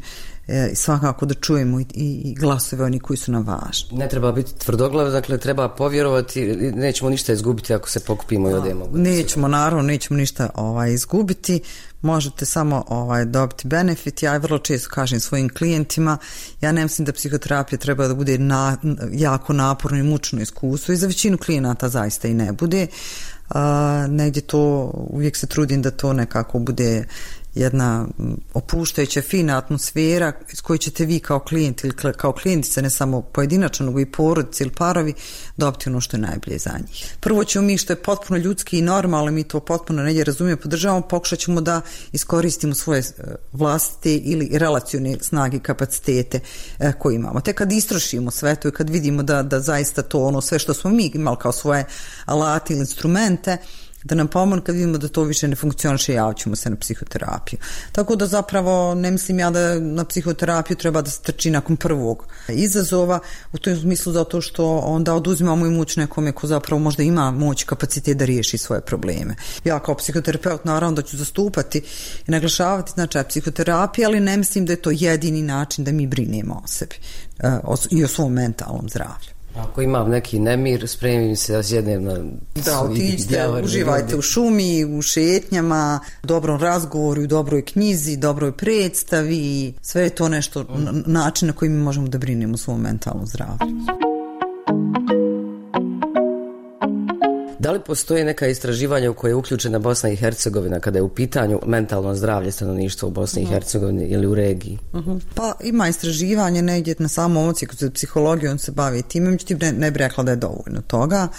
i svakako da čujemo i, i glasove oni koji su nam važni. Ne treba biti tvrdoglav, dakle treba povjerovati, nećemo ništa izgubiti ako se pokupimo i odemo. Nećemo, naravno, nećemo ništa ovaj, izgubiti, možete samo ovaj, dobiti benefit. Ja vrlo često kažem svojim klijentima, ja ne mislim da psihoterapija treba da bude na, jako naporno i mučno iskustvo i za većinu klijenata zaista i ne bude. Uh, negdje to, uvijek se trudim da to nekako bude jedna opuštajuća, fina atmosfera iz koje ćete vi kao klijent ili kao klijentica, ne samo pojedinačno, nego i porodice ili parovi, dobiti ono što je najbolje za njih. Prvo ćemo mi, što je potpuno ljudski i normalno, mi to potpuno negdje razumijemo, podržavamo, pokušat ćemo da iskoristimo svoje vlastite ili relacione snage i kapacitete koje imamo. Te kad istrošimo sve to i kad vidimo da, da zaista to ono sve što smo mi imali kao svoje alate ili instrumente, da nam pomogne, kad vidimo da to više ne funkcioniše, javit ćemo se na psihoterapiju. Tako da zapravo ne mislim ja da na psihoterapiju treba da se trči nakon prvog izazova, u tom smislu zato što onda oduzimamo i moć nekome ko zapravo možda ima moć, kapacitet da riješi svoje probleme. Ja kao psihoterapeut naravno da ću zastupati i naglašavati značaj psihoterapije, ali ne mislim da je to jedini način da mi brinemo o sebi i o svom mentalnom zdravlju. Ako imam neki nemir, spremim se da sjednem na... Da, otiđite, uživajte u šumi, u šetnjama, u dobrom razgovoru, u dobroj knjizi, dobroj predstavi. Sve je to nešto, mm. način na koji mi možemo da brinemo o svom mentalnom zdravlju. Da li postoje neka istraživanja u koje je uključena Bosna i Hercegovina kada je u pitanju mentalno zdravlje stanovništva u Bosni i Hercegovini ili u regiji? Uh-huh. Pa ima istraživanje negdje na samom odsjeku za psihologiju, on se bavi time, međutim ne, ne bi rekla da je dovoljno toga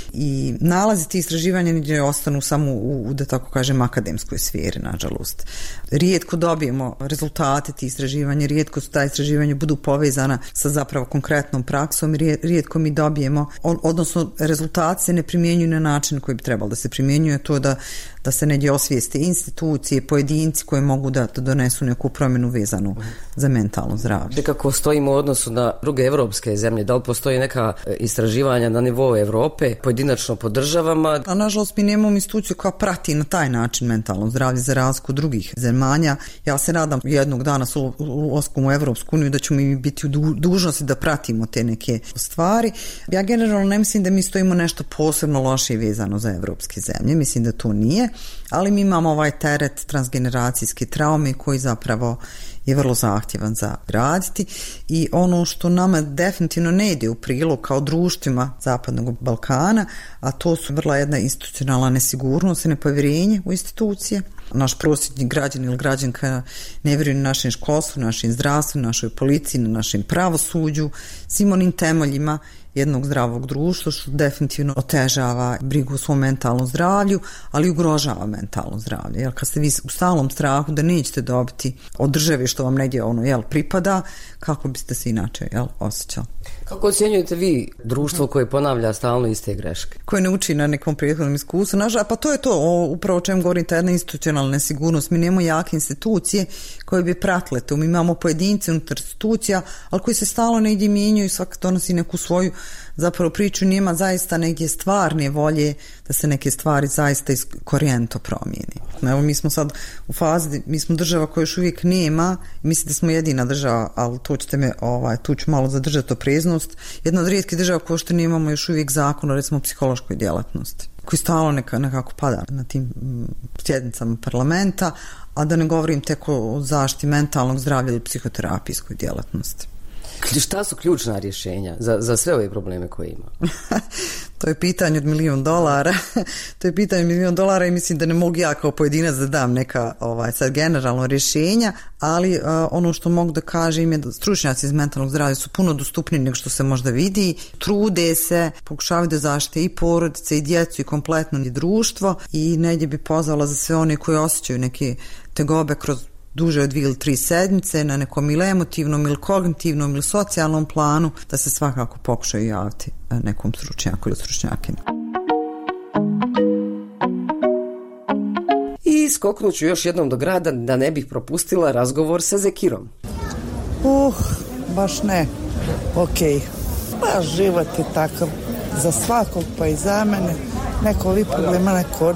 i nalazi ti istraživanja negdje ostanu samo u, u, da tako kažem, akademskoj sferi, nažalost. Rijetko dobijemo rezultate ti istraživanja, rijetko su ta istraživanja budu povezana sa zapravo konkretnom praksom, rijetko mi dobijemo, odnosno rezultati se ne primjenjuju na način koji bi trebalo da se primjenjuje, to da, da se negdje osvijeste institucije, pojedinci koji mogu da, da donesu neku promjenu vezanu za mentalno zdravlje. Kako stojimo u odnosu na druge evropske zemlje? Da li postoji neka istraživanja na nivou Evrope, pojedinačno po državama? A nažalost mi nemamo instituciju koja prati na taj način mentalno zdravlje za razliku od drugih zemalja. Ja se nadam jednog dana s ulaskom u Evropsku uniju da ćemo mi biti u dužnosti da pratimo te neke stvari. Ja generalno ne mislim da mi stojimo nešto posebno loše vezano za evropske zemlje. Mislim da to nije, ali mi imamo ovaj teret transgeneracijske traume koji zapravo je vrlo zahtjevan za raditi i ono što nama definitivno ne ide u prilog kao društvima Zapadnog Balkana, a to su vrlo jedna institucionalna nesigurnost i nepovjerenje u institucije. Naš prosječni građan ili građanka ne vjeruje na našem školstvu, našem zdravstvu, našoj policiji, na našem pravosuđu, svim onim temeljima jednog zdravog društva, što definitivno otežava brigu o svom mentalnom zdravlju, ali ugrožava mentalno zdravlje. Jer kad ste vi u stalnom strahu da nećete dobiti od države što vam negdje ono, jel, pripada, kako biste se inače, jel, osjećali? Kako ocjenjujete vi društvo koje ponavlja stalno iste greške? Koje ne uči na nekom prethodnom iskustvu. Nažal, pa to je to, o, upravo o čem govorim, ta jedna institucionalna nesigurnost. Mi nemamo jake institucije koje bi pratile to. Mi imamo pojedince unutar institucija, ali koji se stalno negdje mijenjaju i svak donosi neku svoju zapravo priču, nema zaista negdje stvarne volje da se neke stvari zaista korijento promijeni. Evo, mi smo sad u fazi, mi smo država koja još uvijek nema, mislim da smo jedina država, ali to ćete me, ovaj, tu ću malo zadržati opreznost, jedna od rijetkih država koja što nemamo još uvijek zakon o recimo psihološkoj djelatnosti, koji stalno neka, nekako pada na tim sjednicama parlamenta, a da ne govorim tek o zaštiti mentalnog zdravlja ili psihoterapijskoj djelatnosti. Šta su ključna rješenja za, za sve ove probleme koje ima? To je pitanje od milion dolara. To je pitanje od milion dolara i mislim da ne mogu ja kao pojedinac da dam neka ovaj, sad generalno rješenja, ali uh, ono što mogu da kažem je da stručnjaci iz mentalnog zdravlja su puno dostupniji nego što se možda vidi. Trude se, pokušavaju da zaštite i porodice i djecu i kompletno i društvo i negdje bi pozvala za sve one koji osjećaju neke tegobe kroz duže od dvije ili tri sedmice na nekom ili emotivnom ili kognitivnom ili socijalnom planu, da se svakako pokušaju javiti nekom stručnjaku ili stručnjakinu. I skoknut ću još jednom do grada da ne bih propustila razgovor sa Zekirom. Uh, baš ne. Ok. Pa život je takav za svakog, pa i za mene. Neko li problema, neko ni.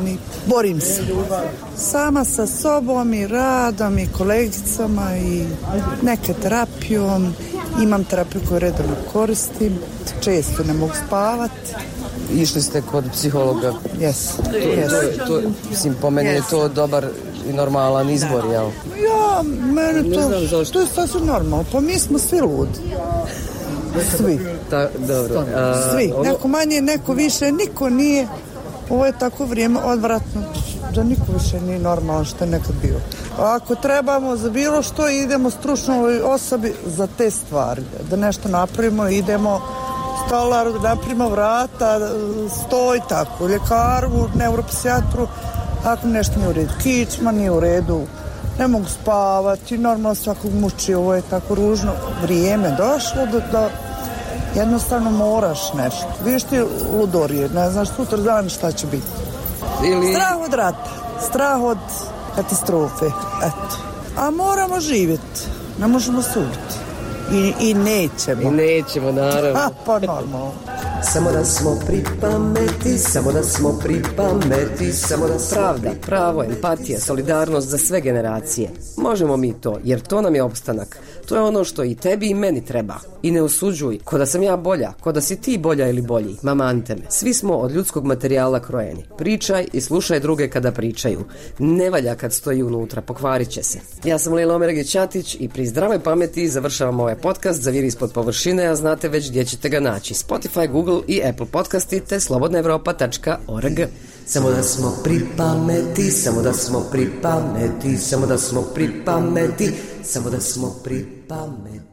borim se. Sama sa sobom i radom i kolegicama i neke terapijom. Imam terapiju koju redovno koristim. Često ne mogu spavati. Išli ste kod psihologa? Jes. To, to, to, mislim, po meni je to dobar i normalan izbor, jel? Ja, mene to, to je sasvim normalno. Pa mi smo svi ludi. Svi. Ta, dobro. A, svi. ono... Neko manje, neko više, niko nije. Ovo je tako vrijeme odvratno da niko više nije normalno što je nekad bio. Ako trebamo za bilo što, idemo stručnoj osobi za te stvari. Da nešto napravimo, idemo stolaru, da napravimo vrata, stoj tako, ljekaru, neuropsijatru, ako nešto nije u redu. Kičma nije u redu, ne mogu spavati, normalno svakog muči, ovo je tako ružno. Vrijeme došlo da, da jednostavno moraš nešto. Vidiš ti ludorije, ne znaš sutra dan šta će biti. Ili... Strah od rata, strah od katastrofe, eto. A moramo živjeti, ne možemo suditi. I, i nećemo. I nećemo, naravno. A, pa normalno. Samo da smo pri pameti, samo da smo pri pameti, samo da pravda, pravo, empatija, solidarnost za sve generacije. Možemo mi to, jer to nam je opstanak. To je ono što i tebi i meni treba. I ne osuđuj, ko da sam ja bolja, ko da si ti bolja ili bolji. Mamante me. Svi smo od ljudskog materijala krojeni. Pričaj i slušaj druge kada pričaju. Ne valja kad stoji unutra, pokvarit će se. Ja sam Lila Omergić-Ćatić i pri zdravoj pameti završavam ovaj podcast Zaviri ispod površine, a znate već gdje ćete ga naći. Spotify, Google i Apple podcasti te slobodna evropa tačka org. Samo da smo pri pameti, samo da smo pri pameti, samo da smo pri pameti, samo da smo pri pameti.